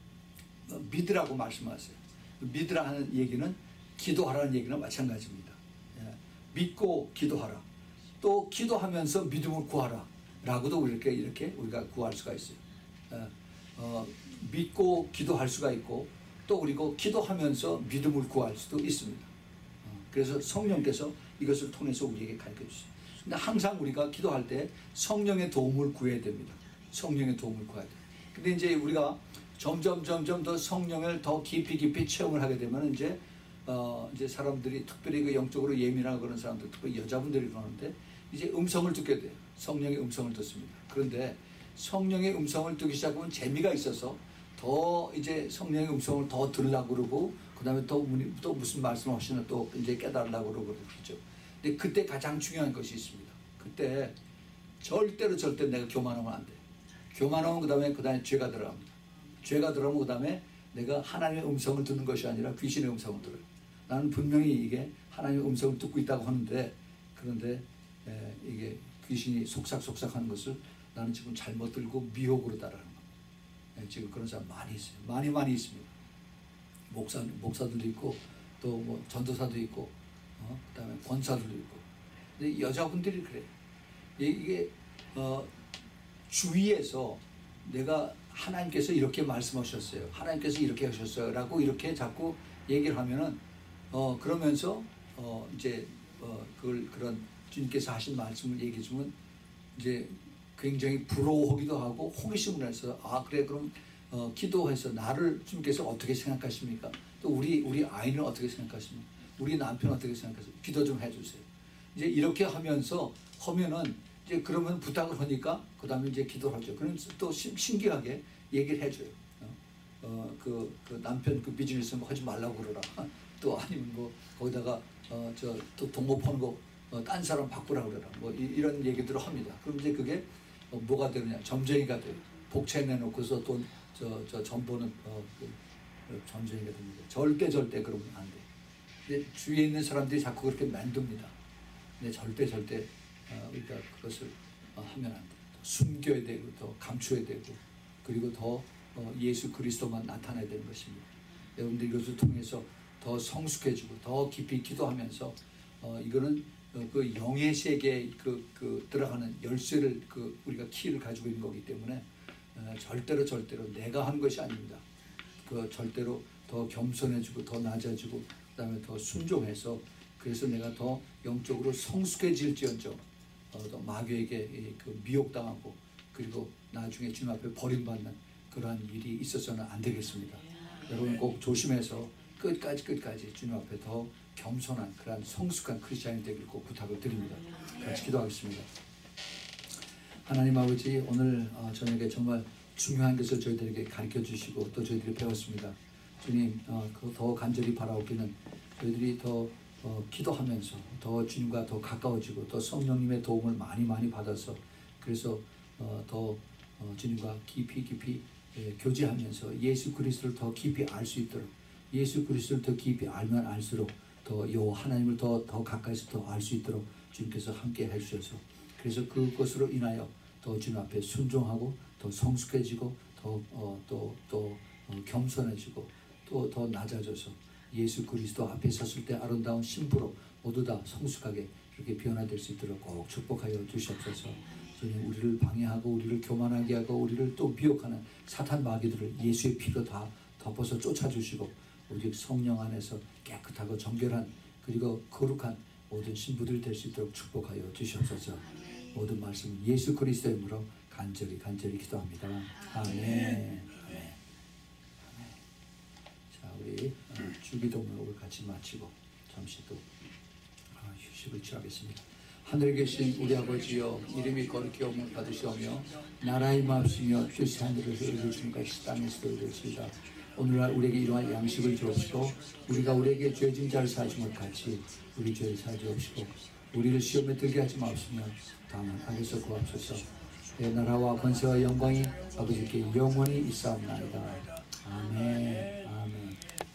믿으라고 말씀하세요. 믿으라 하는 얘기는 기도하라는 얘기는 마찬가지입니다. 예. 믿고 기도하라. 또 기도하면서 믿음을 구하라. 라고도 이렇게 이렇게 우리가 구할 수가 있어요. 예. 어, 믿고 기도할 수가 있고 또 그리고 기도하면서 믿음을 구할 수도 있습니다. 어, 그래서 성령께서 이것을 통해서 우리에게 가르쳐 주세요. 근데 항상 우리가 기도할 때 성령의 도움을 구해야 됩니다. 성령의 도움을 구해야 돼요. 근데 이제 우리가 점점 점점 더 성령을 더 깊이 깊이 체험을 하게 되면 이제 어 이제 사람들이 특별히 그 영적으로 예민하고 그런 사람들, 특별히 여자분들이 그러는데 이제 음성을 듣게 돼요. 성령의 음성을 듣습니다. 그런데 성령의 음성을 듣기 시작하면 재미가 있어서 더 이제 성령의 음성을 더 들으려고 그러고, 그 다음에 또, 또 무슨 말씀을 하시나 또 이제 깨달으려고 그러고 그러죠. 근데 그때 가장 중요한 것이 있습니다. 그때 절대로 절대 내가 교만하면 안 돼. 교만하면 그 다음에 그 다음에 죄가 들어갑니다. 죄가 들어가면 그 다음에 내가 하나님의 음성을 듣는 것이 아니라 귀신의 음성을 들어요. 나는 분명히 이게 하나님의 음성을 듣고 있다고 하는데, 그런데 에, 이게 귀신이 속삭속삭 하는 것을 나는 지금 잘못 들고 미혹으로 따라하는 겁니다. 에, 지금 그런 사람 많이 있어요. 많이 많이 있습니다. 목사, 목사들도 있고 또 뭐 전도사도 있고 어? 그 다음에 권사들도 있고. 근데 여자분들이 그래요. 이게 어, 주위에서 내가 하나님께서 이렇게 말씀하셨어요. 하나님께서 이렇게 하셨어요. 라고 이렇게 자꾸 얘기를 하면은 어, 그러면서 어, 이제 어, 그걸 그런 주님께서 하신 말씀을 얘기해 주면 이제 굉장히 부러워하기도 하고 호기심을 해서 아 그래 그럼 어, 기도해서 나를 주님께서 어떻게 생각하십니까? 또 우리 우리 아이는 어떻게 생각하십니까? 우리 남편 어떻게 생각하세요? 기도 좀 해주세요. 이제 이렇게 하면서 하면은 이제 그러면 부탁을 하니까 그 다음에 이제 기도를 하죠. 그러면서 또 신기하게 얘기를 해줘요. 어, 그, 그 남편 그 비즈니스 뭐 하지 말라고 그러라. 또 아니면 뭐 거기다가 어, 저 또 동업하는 거 어, 딴 사람 바꾸라 그러라. 뭐 이, 이런 얘기들을 합니다. 그럼 이제 그게 어, 뭐가 되느냐? 점쟁이가 돼요. 복채 내놓고서 또 저 저 점보는 어, 그, 점쟁이가 됩니다. 절대 절대 그러면 안 돼. 근데 주위에 있는 사람들이 자꾸 그렇게 만듭니다. 근데 절대 절대 어, 우리가 그것을 어, 하면 안 돼. 숨겨야 되고 더 감춰야 되고 그리고 더 어, 예수 그리스도만 나타나야 되는 것입니다. 여러분들 이것을 통해서 더 성숙해지고 더 깊이 기도하면서 어, 이거는 어, 그 영의 세계에 그, 그 들어가는 열쇠를 그 우리가 키를 가지고 있는 거기 때문에 어, 절대로 절대로 내가 한 것이 아닙니다. 그 절대로 더 겸손해지고 더 낮아지고 그다음에 더 순종해서 그래서 내가 더 영적으로 성숙해질지언정 어, 더 마귀에게 그 미혹당하고 그리고 나중에 주님 앞에 버림받는 그러한 일이 있어서는 안 되겠습니다. 여러분 꼭 조심해서 끝까지 끝까지 주님 앞에 더 겸손한 그러한 성숙한 크리스찬이 되길 꼭 부탁을 드립니다. 같이 기도하겠습니다. 하나님 아버지, 오늘 저녁에 정말 중요한 것을 저희들에게 가르쳐 주시고 또 저희들이 배웠습니다. 주님, 더 간절히 바라오기는 저희들이 더 어, 기도하면서 더 주님과 더 가까워지고 더 성령님의 도움을 많이 많이 받아서 그래서 어, 더 어, 주님과 깊이 깊이 예, 교제하면서 예수 그리스도를 더 깊이 알 수 있도록 예수 그리스도를 더 깊이 알면 알수록 더 요 하나님을 더, 더 가까이서 더 알 수 있도록 주님께서 함께 해주셔서 그래서 그것으로 인하여 더 주님 앞에 순종하고 더 성숙해지고 더 어, 또, 또 어, 겸손해지고 또 더 낮아져서 예수 그리스도 앞에 섰을 때 아름다운 신부로 모두 다 성숙하게 이렇게 변화될 수 있도록 꼭 축복하여 주시옵소서. 주님, 우리를 방해하고 우리를 교만하게 하고 우리를 또 미혹하는 사탄 마귀들을 예수의 피로 다 덮어서 쫓아주시고 오직 성령 안에서 깨끗하고 정결한 그리고 거룩한 모든 신부들이 될 수 있도록 축복하여 주시옵소서. 모든 말씀 예수 그리스도의 이름으로 간절히 간절히 기도합니다. 아멘. 아멘. 자, 우리 주기도문을 같이 마치고 잠시 또 휴식을 취하겠습니다. 하늘에 계신 우리 아버지여, 이름이 거룩히 여김을 받으시오며 나라의 마옵시며 뜻이 하늘에서 이루어진 것이 땅에서도 이루어지이다. 오늘날 우리에게 이러한 양식을 주옵시고 우리가 우리에게 죄진 자를 사하신 것 같이 우리 죄를 사하시옵시고 우리를 시험에 들게 하지 마옵시며 다만 악에서 구하옵소서. 내 나라와 권세와 영광이 아버지께 영원히 있사옵나이다.